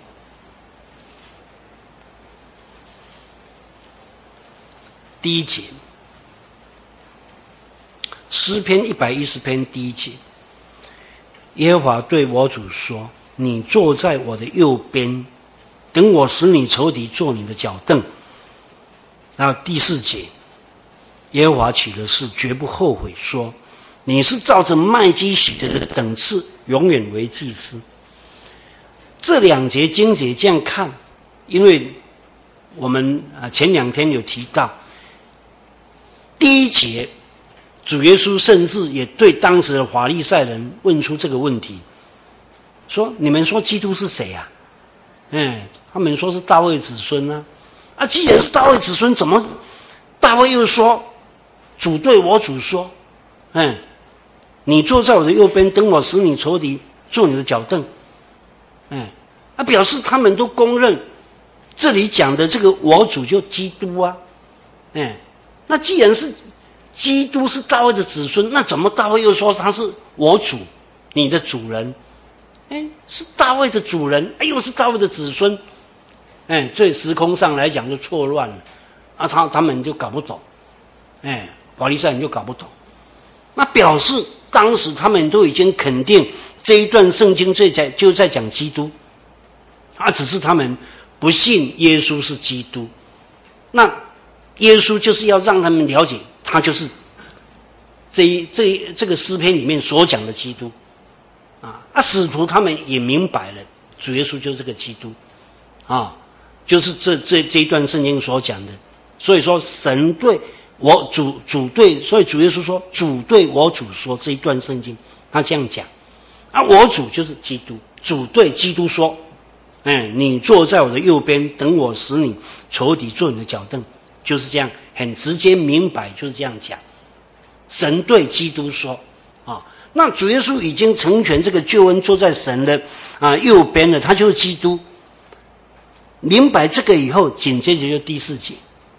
A: 第1节，诗篇110篇第1节，耶和华对我主说：你坐在我的右边，等我使你仇敌坐你的脚凳。然后第4节，耶和华起了誓，绝不后悔，说：你是照着麦基洗德的等次，永远为祭司。这2节经节这样看，因为我们前2天有提到，第1节主耶稣甚至也对当时的法利赛人问出这个问题，说：你们说基督是谁啊？他们说是大卫子孙啊，既然是大卫子孙，怎么大卫又说主对我主说：你坐在我的右边，等我使你仇敌坐你的脚凳。表示他们都公认这里讲的这个我主就基督啊。那既然是基督是大卫的子孙，那怎么大卫又说他是我主，你的主人？是大卫的主人，又是大卫的子孙。所以时空上来讲就错乱了他们就搞不懂，法利赛人就搞不懂。那表示当时他们都已经肯定这一段圣经就在讲基督，只是他们不信耶稣是基督。那耶稣就是要让他们了解，他就是这个诗篇里面所讲的基督使徒他们也明白了，主耶稣就是这个基督就是这一段圣经所讲的。所以说神对我主对，所以主耶稣说主对我主说，这一段圣经他这样讲我主就是基督，主对基督说你坐在我的右边，等我使你仇敌坐你的脚凳，就是这样很直接明白，就是这样讲。神对基督说那主耶稣已经成全这个救恩，坐在神的右边了，他就是基督。明白这个以后，紧接着就第4节，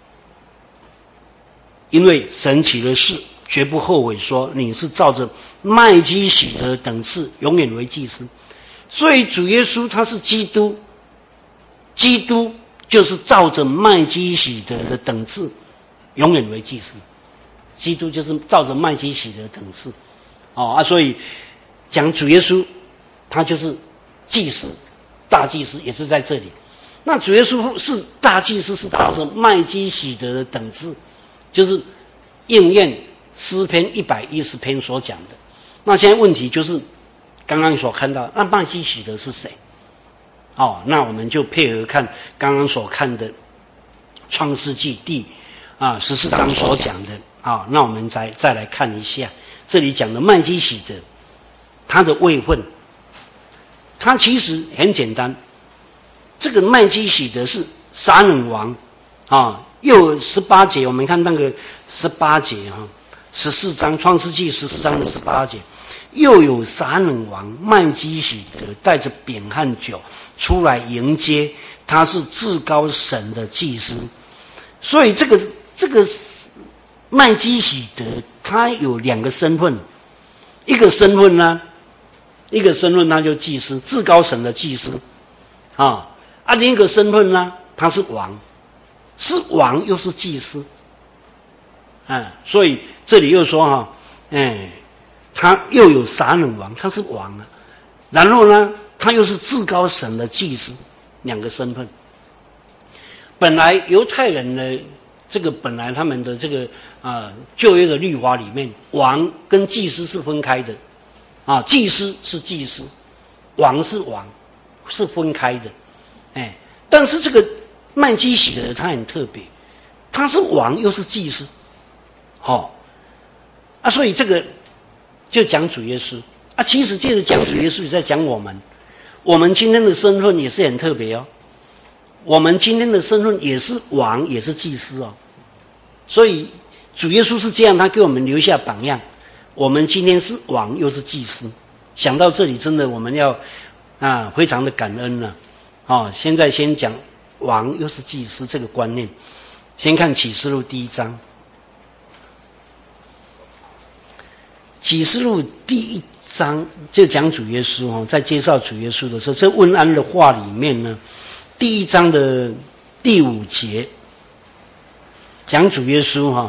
A: 因为神起了誓，绝不后悔，说你是照着麦基洗德等次，永远为祭司。所以主耶稣他是基督，基督就是照着麦基洗德的等次，永远为祭司。基督就是照着麦基洗德的等次所以讲主耶稣他就是祭司，大祭司也是在这里。那主耶稣是大祭司，是照着麦基洗德的等次，就是应验诗篇110篇所讲的。那现在问题就是刚刚所看到，那麦基洗德是谁？那我们就配合看刚刚所看的创世纪第14章所讲的那我们再来看一下这里讲的麦基洗德，他的位分，他其实很简单。这个麦基洗德是撒冷王又有18节，我们看那个18节14章创世纪14章的18节，又有撒冷王麦基洗德带着饼和酒出来迎接，他是至高神的祭司。所以这个麦基洗德他有2个身份，一个身份他就祭司，至高神的祭司另一个身份呢，他是王，是王又是祭司，所以这里又说他又有撒冷王，他是王啊，然后呢，他又是至高神的祭司，两个身份。本来犹太人的这个本来他们的这个旧约的律法里面，王跟祭司是分开的祭司是祭司，王是王，是分开的。但是这个麦基洗德他很特别，他是王又是祭司，所以这个就讲主耶稣其实借着讲主耶稣也在讲我们今天的身份也是很特别哦。我们今天的身份也是王也是祭司哦，所以主耶稣是这样，他给我们留下榜样。我们今天是王又是祭司，想到这里真的我们要非常的感恩了现在先讲王又是祭司这个观念。先看启示录第1章。启示录第1章就讲主耶稣在介绍主耶稣的时候，这问安的话里面呢，第1章的第5节讲主耶稣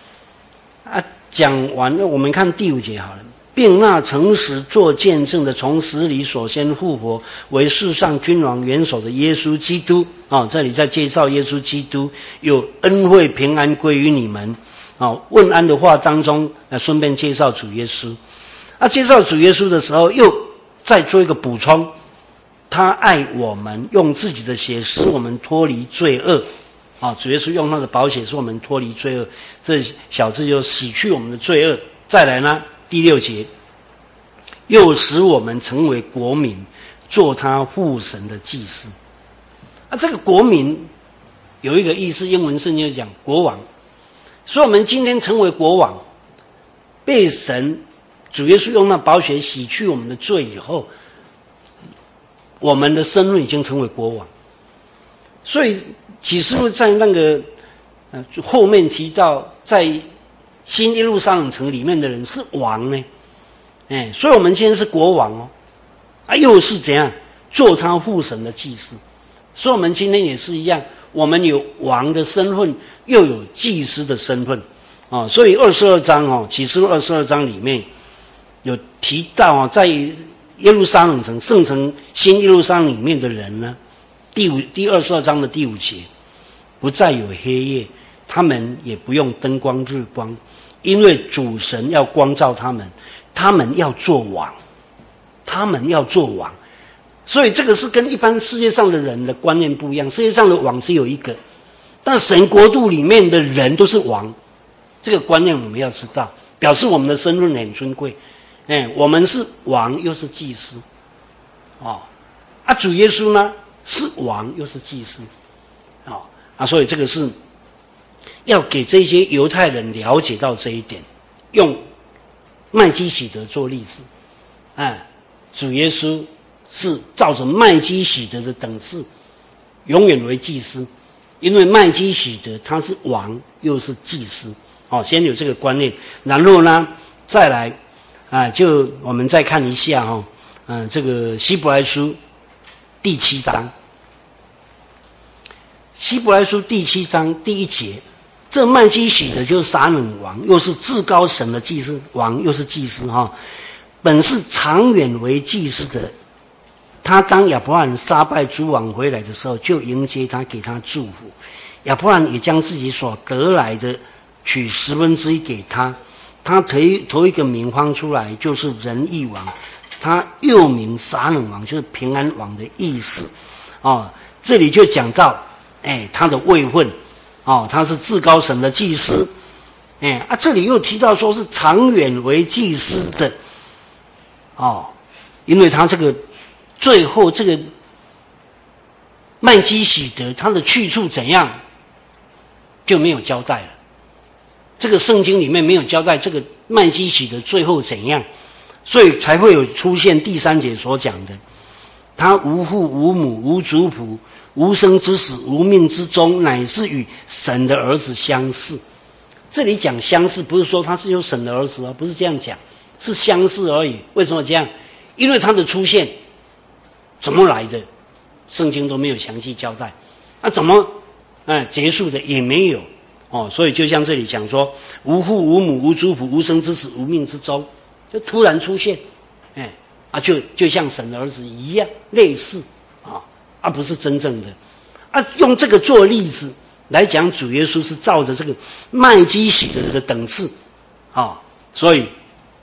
A: 讲完了我们看第5节好了。并那诚实做见证的从死里首先复活为世上君王元首的耶稣基督这里在介绍耶稣基督，有恩惠平安归于你们问安的话当中顺便介绍主耶稣介绍主耶稣的时候又再做一个补充，他爱我们，用自己的血使我们脱离罪恶主耶稣用他的宝血使我们脱离罪恶，这小字就洗去我们的罪恶。再来呢，第6节，又使我们成为国民，做他父神的祭司这个国民有一个意思，英文圣经就讲国王，所以我们今天成为国王，被神主耶稣用那宝血洗去我们的罪以后，我们的身份已经成为国王。所以启示录在那个后面提到，在新耶路撒冷城里面的人是王呢所以我们今天是国王又是怎样做他父神的祭司。所以我们今天也是一样，我们有王的身份，又有祭司的身份所以22章启示录22章里面有提到在耶路撒冷城圣城新耶路撒冷里面的人呢，第22章的第5节，不再有黑夜，他们也不用灯光日光，因为主神要光照他们，他们要做王，他们要做王。所以这个是跟一般世界上的人的观念不一样，世界上的王只有一个，但神国度里面的人都是王，这个观念我们要知道，表示我们的身份很尊贵我们是王又是祭司主耶稣呢是王又是祭司所以这个是要给这些犹太人了解到这一点，用麦基洗德做例子主耶稣是照着麦基洗德的等次永远为祭司，因为麦基洗德他是王又是祭司先有这个观念，然后呢再来就我们再看一下这个希伯来书第7章。希伯来书第7章第1节，这麦基洗德就是撒冷王，又是至高神的祭司，王又是祭司本是长远为祭司的，他当亚伯拉罕杀败诸王回来的时候，就迎接他，给他祝福。亚伯拉罕也将自己所得来的取1/10给他，他头一个名方出来，就是仁义王，他又名撒冷王，就是平安王的意思这里就讲到他的位分他是至高神的祭司这里又提到说是长远为祭司的因为他这个最后这个麦基洗德他的去处怎样就没有交代了，这个圣经里面没有交代这个麦基洗德最后怎样，所以才会有出现第3节所讲的，他无父无母无族谱，无生之始无命之终，乃是与神的儿子相似。这里讲相似不是说他是有神的儿子不是这样讲，是相似而已。为什么这样？因为他的出现怎么来的圣经都没有详细交代。那怎么结束的也没有所以就像这里讲说，无父无母无族谱无生之始无命之终，就突然出现，就像神的儿子一样类似不是真正的用这个做例子来讲，主耶稣是照着这个麦基洗德的等次所以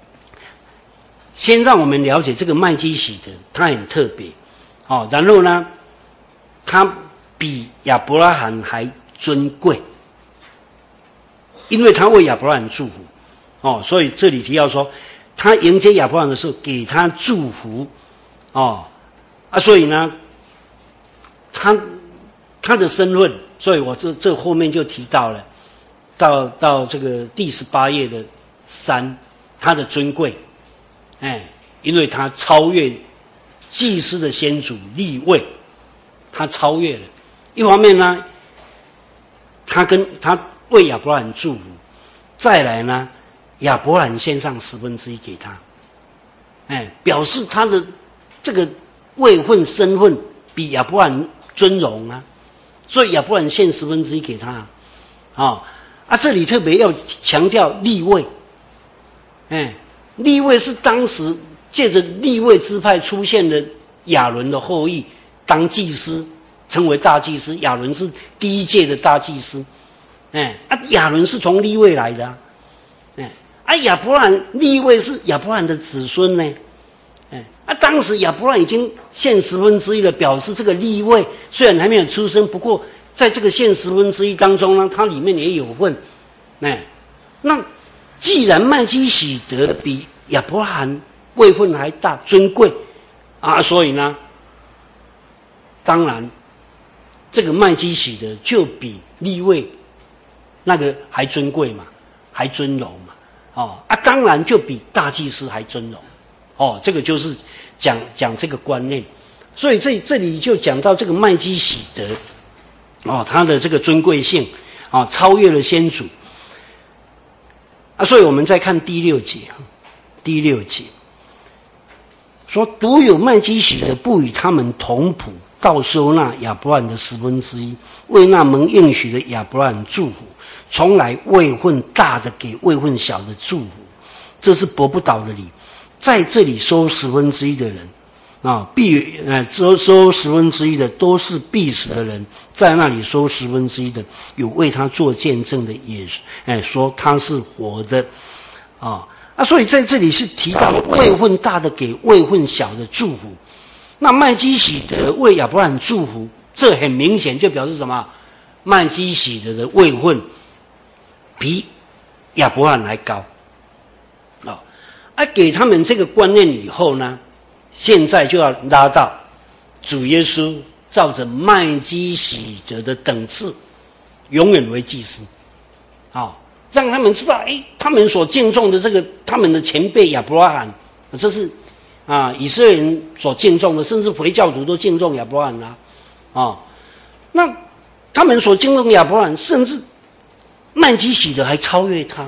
A: 先让我们了解这个麦基洗德，它很特别然后呢，它比亚伯拉罕还尊贵，因为他为亚伯拉罕祝福所以这里提到说，他迎接亚伯拉罕的时候给他祝福所以呢，他的身份，所以我这后面就提到了，到这个第18页的3，他的尊贵，因为他超越祭司的先祖利位，他超越了。一方面呢，他为亚伯拉罕祝福，再来呢，亚伯拉罕献上1/10给他，表示他的这个位分身份比亚伯拉罕尊荣所以亚伯拉罕献1/10给他这里特别要强调利位，利位是当时借着利位支派出现的亚伦的后裔当祭司，成为大祭司。亚伦是第一届的大祭司，亚伦是从利位来的亚伯拉罕利位是亚伯拉罕的子孙呢，当时亚伯拉罕已经献1/10了，表示这个利位虽然还没有出生，不过在这个献1/10当中呢，它里面也有份。那既然麦基洗德比亚伯拉罕位分还大尊贵所以呢，当然这个麦基洗德就比利位那个还尊贵嘛，还尊荣嘛当然就比大祭司还尊荣这个就是讲这个观念。所以这里就讲到这个麦基洗德他的这个尊贵性超越了先祖所以我们再看第6节说，独有麦基洗德不与他们同谱，倒收纳亚伯拉罕的1/10，为那蒙应许的亚伯拉罕祝福，从来位分大的给位分小的祝福，这是驳不倒的理。在这里收1/10的人收1/10的都是必死的人，在那里收1/10的有为他做见证的，也说他是活的所以在这里是提到位分大的给位分小的祝福。那麦基洗德为亚伯拉罕祝福，这很明显就表示什么？麦基洗德的位分比亚伯拉罕还高给他们这个观念以后呢，现在就要拉到主耶稣照着麦基洗德的等次永远为祭司让他们知道他们所敬重的这个他们的前辈亚伯拉罕，这是以色列人所敬重的，甚至回教徒都敬重亚伯拉罕那他们所敬重亚伯拉罕，甚至麦基洗德还超越他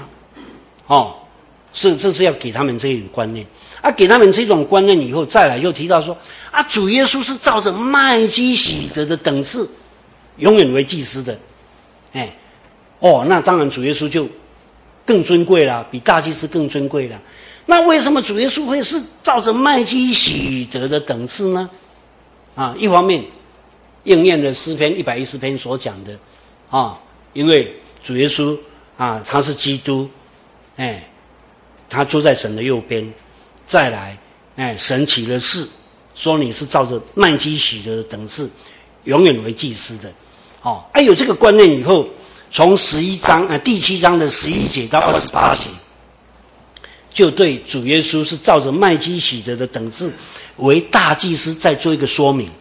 A: 这是要给他们这种观念给他们这种观念以后，再来又提到说主耶稣是照着麦基洗德的等次永远为祭司的那当然主耶稣就更尊贵了，比大祭司更尊贵了。那为什么主耶稣会是照着麦基洗德的等次呢一方面应验了诗篇110篇所讲的因为主耶稣他是基督他坐在神的右边，再来神起了誓说你是照着麦基洗德的等次永远为祭司的有这个观念以后，从第7章的11节到28节就对主耶稣是照着麦基洗德的等次为大祭司再做一个说明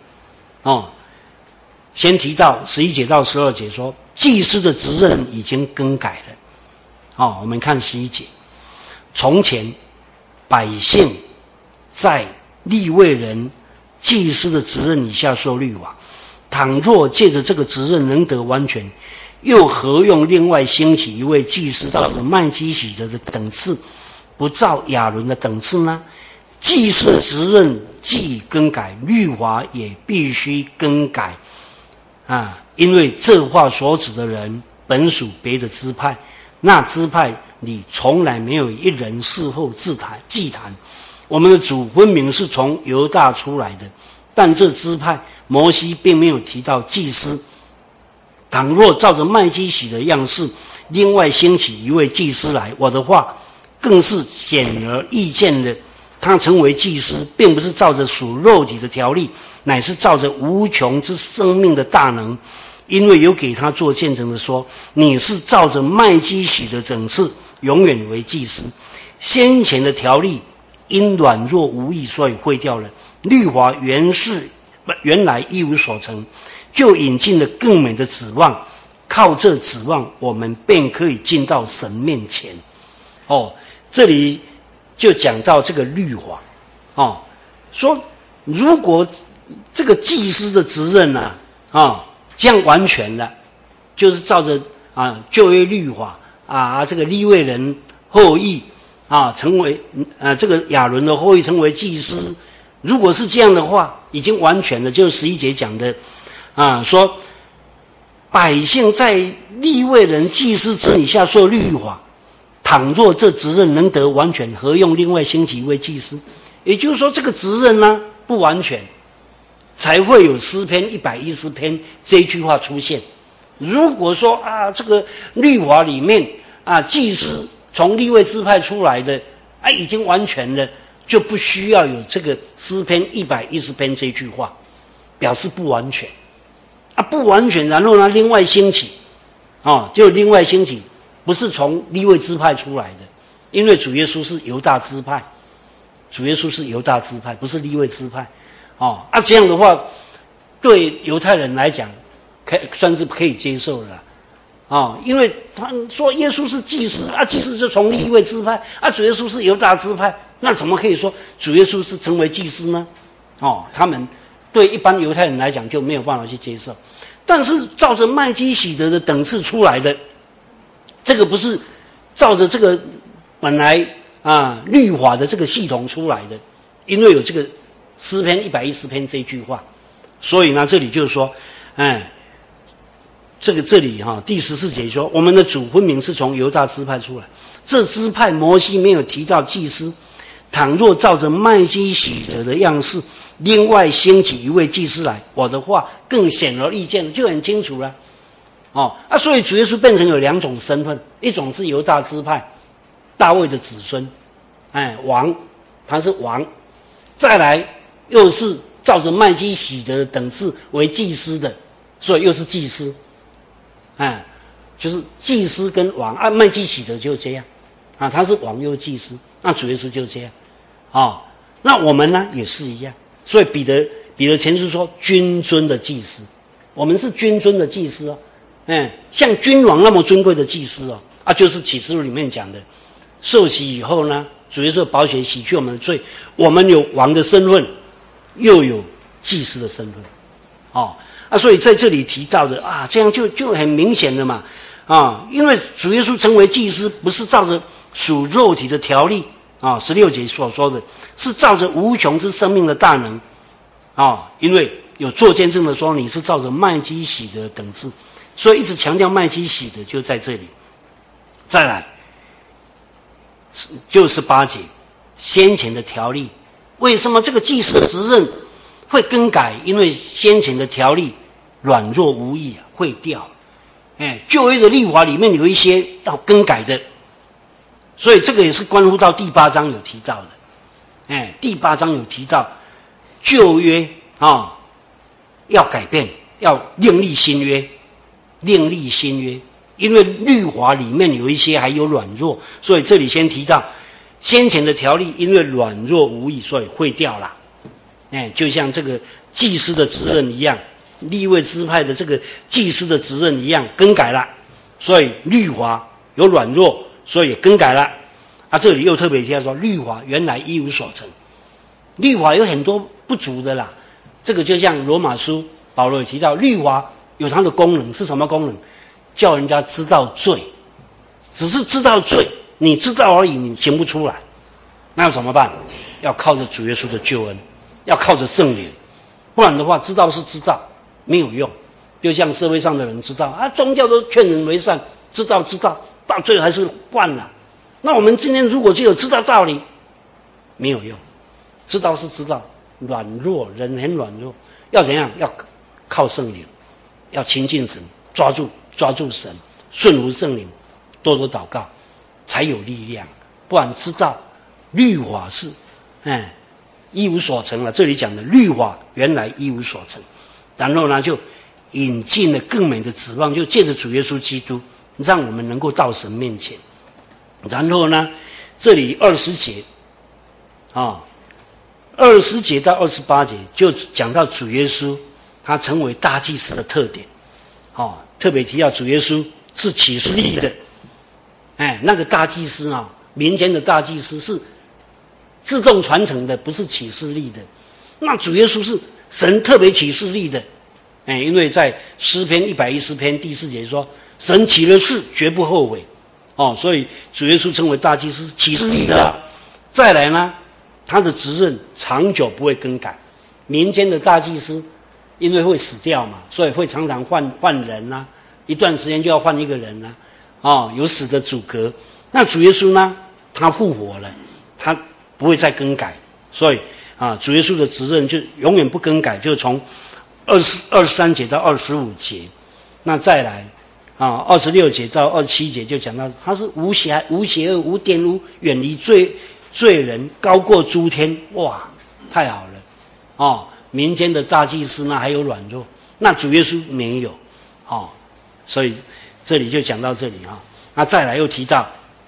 A: 先提到11节到12节说，祭司的职任已经更改了我们看11节，从前百姓在利未人祭司的职任以下受律法，倘若借着这个职任能得完全，又何用另外兴起一位祭司照着麦基洗德的等次，不照亚伦的等次呢？祭司的职任既更改，律法也必须更改因为这话所指的人本属别的支派，那支派里从来没有一人事后祭坛。我们的主分明是从犹大出来的，但这支派摩西并没有提到祭司。倘若照着麦基洗的样式，另外兴起一位祭司来，我的话更是显而易见的，他成为祭司，并不是照着属肉体的条例，乃是照着无穷之生命的大能。因为有给他做见证的说，你是照着麦基洗的等次，永远为祭司。先前的条例因软弱无益，所以废掉了。律法原来一无所成，就引进了更美的指望，靠这指望，我们便可以进到神面前。这里就讲到这个律法说如果这个祭司的职任这样完全了，就是照着旧约律法这个利未人后裔成为这个亚伦的后裔成为祭司。如果是这样的话，已经完全了，就是11节讲的说百姓在利未人祭司子女下受律法，倘若这职任能得完全，何用另外兴起一位祭司？也就是说，这个职任呢不完全，才会有诗篇110篇这一句话出现。如果说这个律法里面祭司从利未支派出来的已经完全了，就不需要有这个诗篇110篇这句话，表示不完全不完全，然后呢另外兴起就另外兴起，不是从利未支派出来的，因为主耶稣是犹大支派，不是利未支派这样的话对犹太人来讲算是可以接受的因为他说耶稣是祭司祭司就从利未支派主耶稣是犹大支派，那怎么可以说主耶稣是成为祭司呢？他们对一般犹太人来讲就没有办法去接受。但是照着麦基洗德的等次出来的，这个不是照着这个本来律法的这个系统出来的，因为有这个诗篇110篇这句话，所以呢这里就是说这里第14节说，我们的主分明是从犹大支派出来，这支派摩西没有提到祭司，倘若照着麦基洗德的样式，另外兴起一位祭司来，我的话更显而易见，就很清楚了所以主耶稣变成有两种身份，一种是犹大支派大卫的子孙王，他是王，再来又是照着麦基洗德的等次为祭司的，所以又是祭司就是祭司跟王麦基洗德就这样他是王又祭司，那主耶稣就这样那我们呢也是一样，所以彼得前书说君尊的祭司，我们是君尊的祭司像君王那么尊贵的祭司就是启示录里面讲的，受洗以后呢，主耶稣的宝血洗去我们的罪，我们有王的身份，又有祭司的身份所以在这里提到的这样就很明显的嘛因为主耶稣成为祭司不是照着属肉体的条例16节所说的，是照着无穷之生命的大能因为有做见证的说你是照着麦基洗德等次，所以一直强调麦基洗德就在这里。再来就18节，先前的条例，为什么这个祭司的职任会更改？因为先前的条例软弱无益会掉旧约的律法里面有一些要更改的，所以这个也是关乎到第8章有提到的第8章有提到旧约要改变，要另立新约，因为律法里面有一些还有软弱，所以这里先提到先前的条例因为软弱无益，所以废掉了就像这个祭司的职任一样，利未支派的这个祭司的职任一样更改了，所以律法有软弱，所以也更改了这里又特别提到说律法原来一无所成，律法有很多不足的啦，这个就像罗马书保罗也提到，律法有它的功能，是什么功能？叫人家知道罪，只是知道罪，你知道而已，你行不出来，那要怎么办？要靠着主耶稣的救恩要靠着圣灵，不然的话，知道是知道，没有用。就像社会上的人知道啊，宗教都劝人为善，知道，到最后还是惯了。那我们今天如果只有知道道理，没有用。知道是知道，软弱，人很软弱，要怎样？要靠圣灵，要亲近神，抓住神，顺服圣灵，多多祷告，才有力量。不然知道律法是，一无所成了。这里讲的律法原来一无所成，然后呢就引进了更美的指望，就借着主耶稣基督，让我们能够到神面前。然后呢，这里20节20节到28节就讲到主耶稣他成为大祭司的特点。特别提到主耶稣是启示立的，那个大祭司民间的大祭司是自动传承的，不是启示立的。那主耶稣是神特别启示立的，因为在诗篇110篇第4节说，神起了誓绝不后悔，所以主耶稣称为大祭司，启示立的。再来呢，他的职任长久不会更改。民间的大祭司因为会死掉嘛，所以会常常换人啊，一段时间就要换一个人啊，有死的阻隔。那主耶稣呢，他复活了，他不会再更改，所以主耶稣的职任就永远不更改，就从23节到25节。那再来26节到27节就讲到他是无邪恶、无玷污，远离罪人，高过诸天。哇，太好了民间的大祭司呢还有软弱，那主耶稣没有所以这里就讲到这里那再来又提到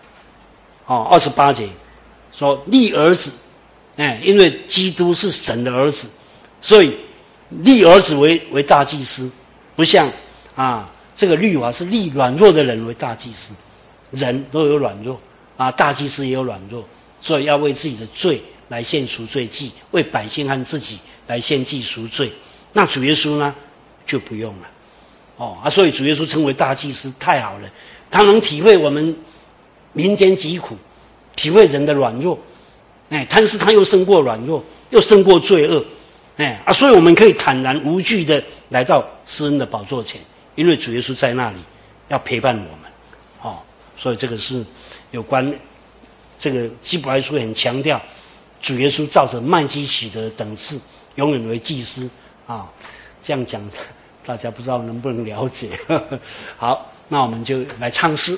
A: 28节说立儿子，因为基督是神的儿子，所以立儿子为大祭司，不像这个律法是立软弱的人为大祭司，人都有软弱大祭司也有软弱，所以要为自己的罪来献赎罪祭，为百姓和自己来献祭赎罪。那主耶稣呢就不用了所以主耶稣称为大祭司，太好了，他能体会我们民间疾苦，体会人的软弱，但是他又胜过软弱，又胜过罪恶，所以我们可以坦然无惧的来到施恩的宝座前，因为主耶稣在那里要陪伴我们所以这个是有关这个希伯来书很强调主耶稣照着麦基洗德等次永远为祭司这样讲大家不知道能不能了解好，那我们就来唱诗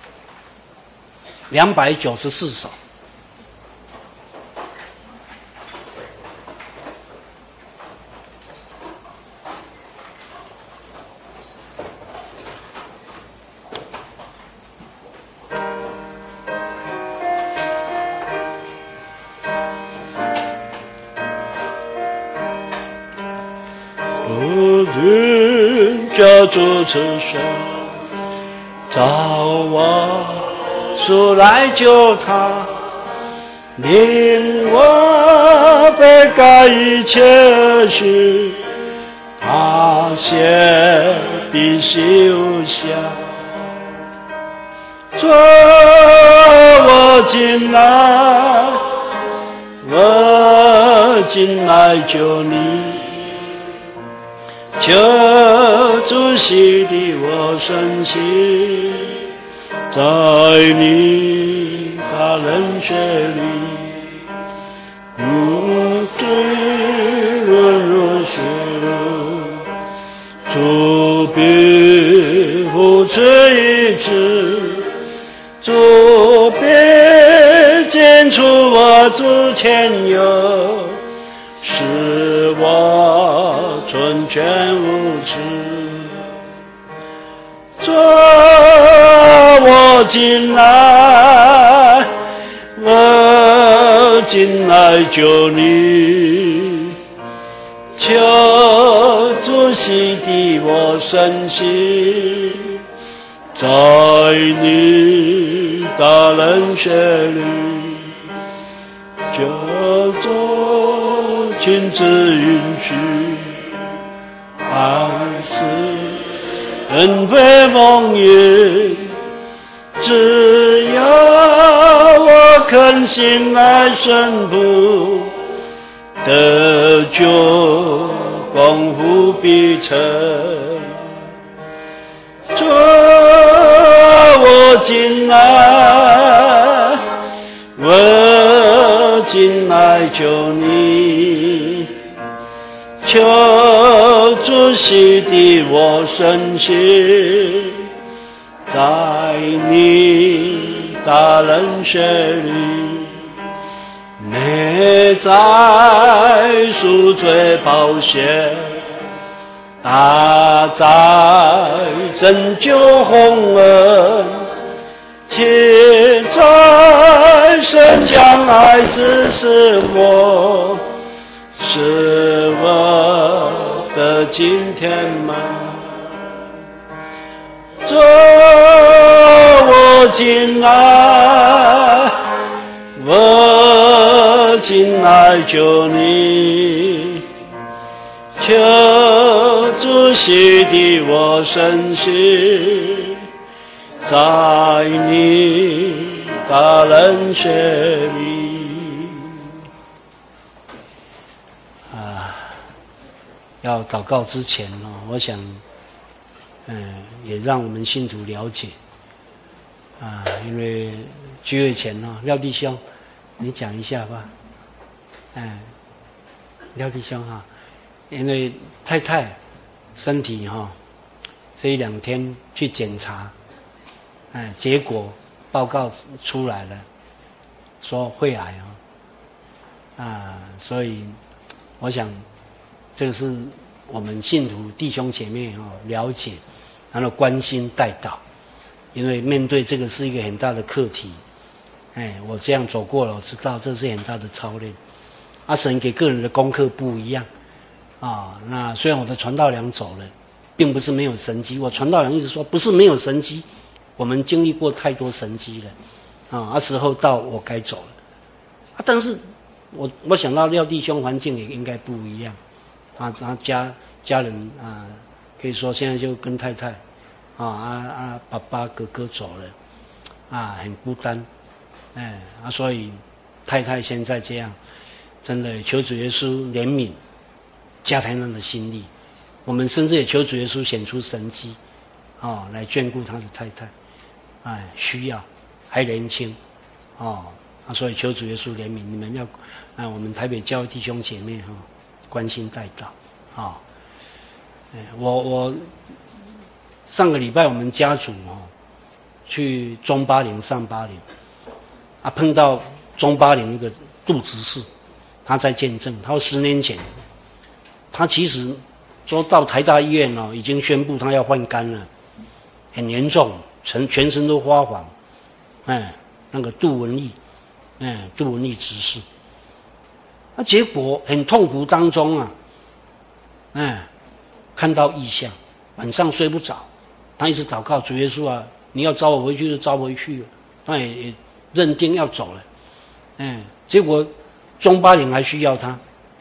A: 294首。
B: 叫主慈神找我出来救他，令我悔改一切事，他血必修下，抓我进来，我进来救你，求主洗涤我身心，在你大人血里，罪润如雪，主必扶持医治，主必剪除我之前有，使我纯全无疵，抓我进来，我进来救你，求主洗涤我身心，在你大人血里，就做亲自允许，爱是恩惠蒙恩，只要我肯心来顺服， 得救，功夫必成。主，我进来，我进来求你，求主洗涤我身心，在你大人血里，内在赎罪宝血，大在拯救洪恩，且在神将爱子使我，使我的今天满。主，我进来，我进来求你，求主洗涤我身心，在你大人血里。
A: 要祷告之前我想也让我们信徒了解因为聚会前廖弟兄你讲一下吧。廖弟兄因为太太身体这一两天去检查结果报告出来了，说肺癌所以我想这个是我们信徒弟兄姐妹了解，然后关心代祷，因为面对这个是一个很大的课题。我这样走过了，我知道这是很大的操练。神给个人的功课不一样那虽然我的传道粮走了，并不是没有神迹，我传道粮一直说不是没有神迹，我们经历过太多神迹了时候到我该走了但是我想到廖弟兄环境也应该不一样他家人可以说现在就跟太太爸爸哥哥走了很孤单所以太太现在这样，真的求主耶稣怜悯加太难的心力，我们甚至也求主耶稣显出神迹来眷顾他的太太需要还年轻所以求主耶稣怜悯，你们要我们台北教会弟兄姐妹关心代祷我上个礼拜我们家族去中巴陵上巴陵碰到中巴陵一个杜执事，他在见证，他说10年前他其实说到台大医院已经宣布他要换肝了，很严重，全身都发黄那个杜文义执事结果很痛苦当中看到异象，晚上睡不着，他一直祷告主耶稣你要召我回去就召回去了，他也认定要走了结果中巴陵还需要他，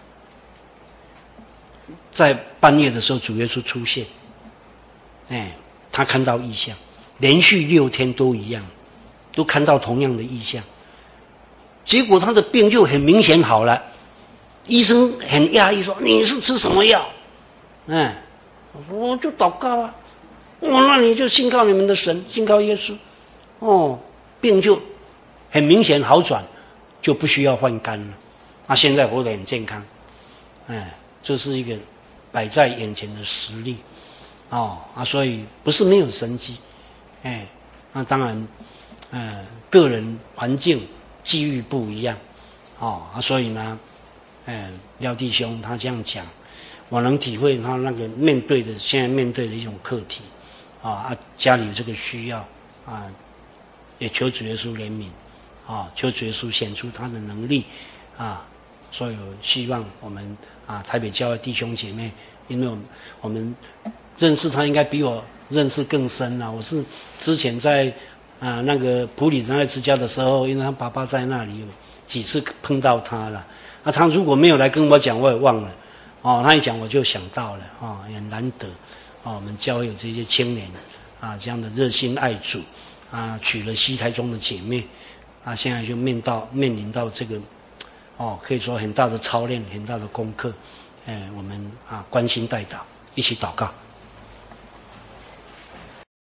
A: 在半夜的时候主耶稣出现他看到异象，连续6天都一样，都看到同样的异象，结果他的病就很明显好了，医生很讶异说你是吃什么药我就祷告那你就信靠你们的神，信靠耶稣病就很明显好转，就不需要换肝了现在活得很健康这是一个摆在眼前的实例所以不是没有神迹那当然个人环境机遇不一样所以呢廖弟兄他这样讲，我能体会他那个现在面对的一种课题家里有这个需要也求主耶稣怜悯求主耶稣显出他的能力所以希望我们台北教会弟兄姐妹，因为我们认识他应该比我认识更深我是之前在那个普里仁爱之家的时候，因为他爸爸在那里有几次碰到他了他如果没有来跟我讲我也忘了他一讲我就想到了也难得我们教会有这些青年这样的热心爱主娶了西台中的姐妹现在就面临到这个可以说很大的操练，很大的功课。我们关心代祷，一起祷告。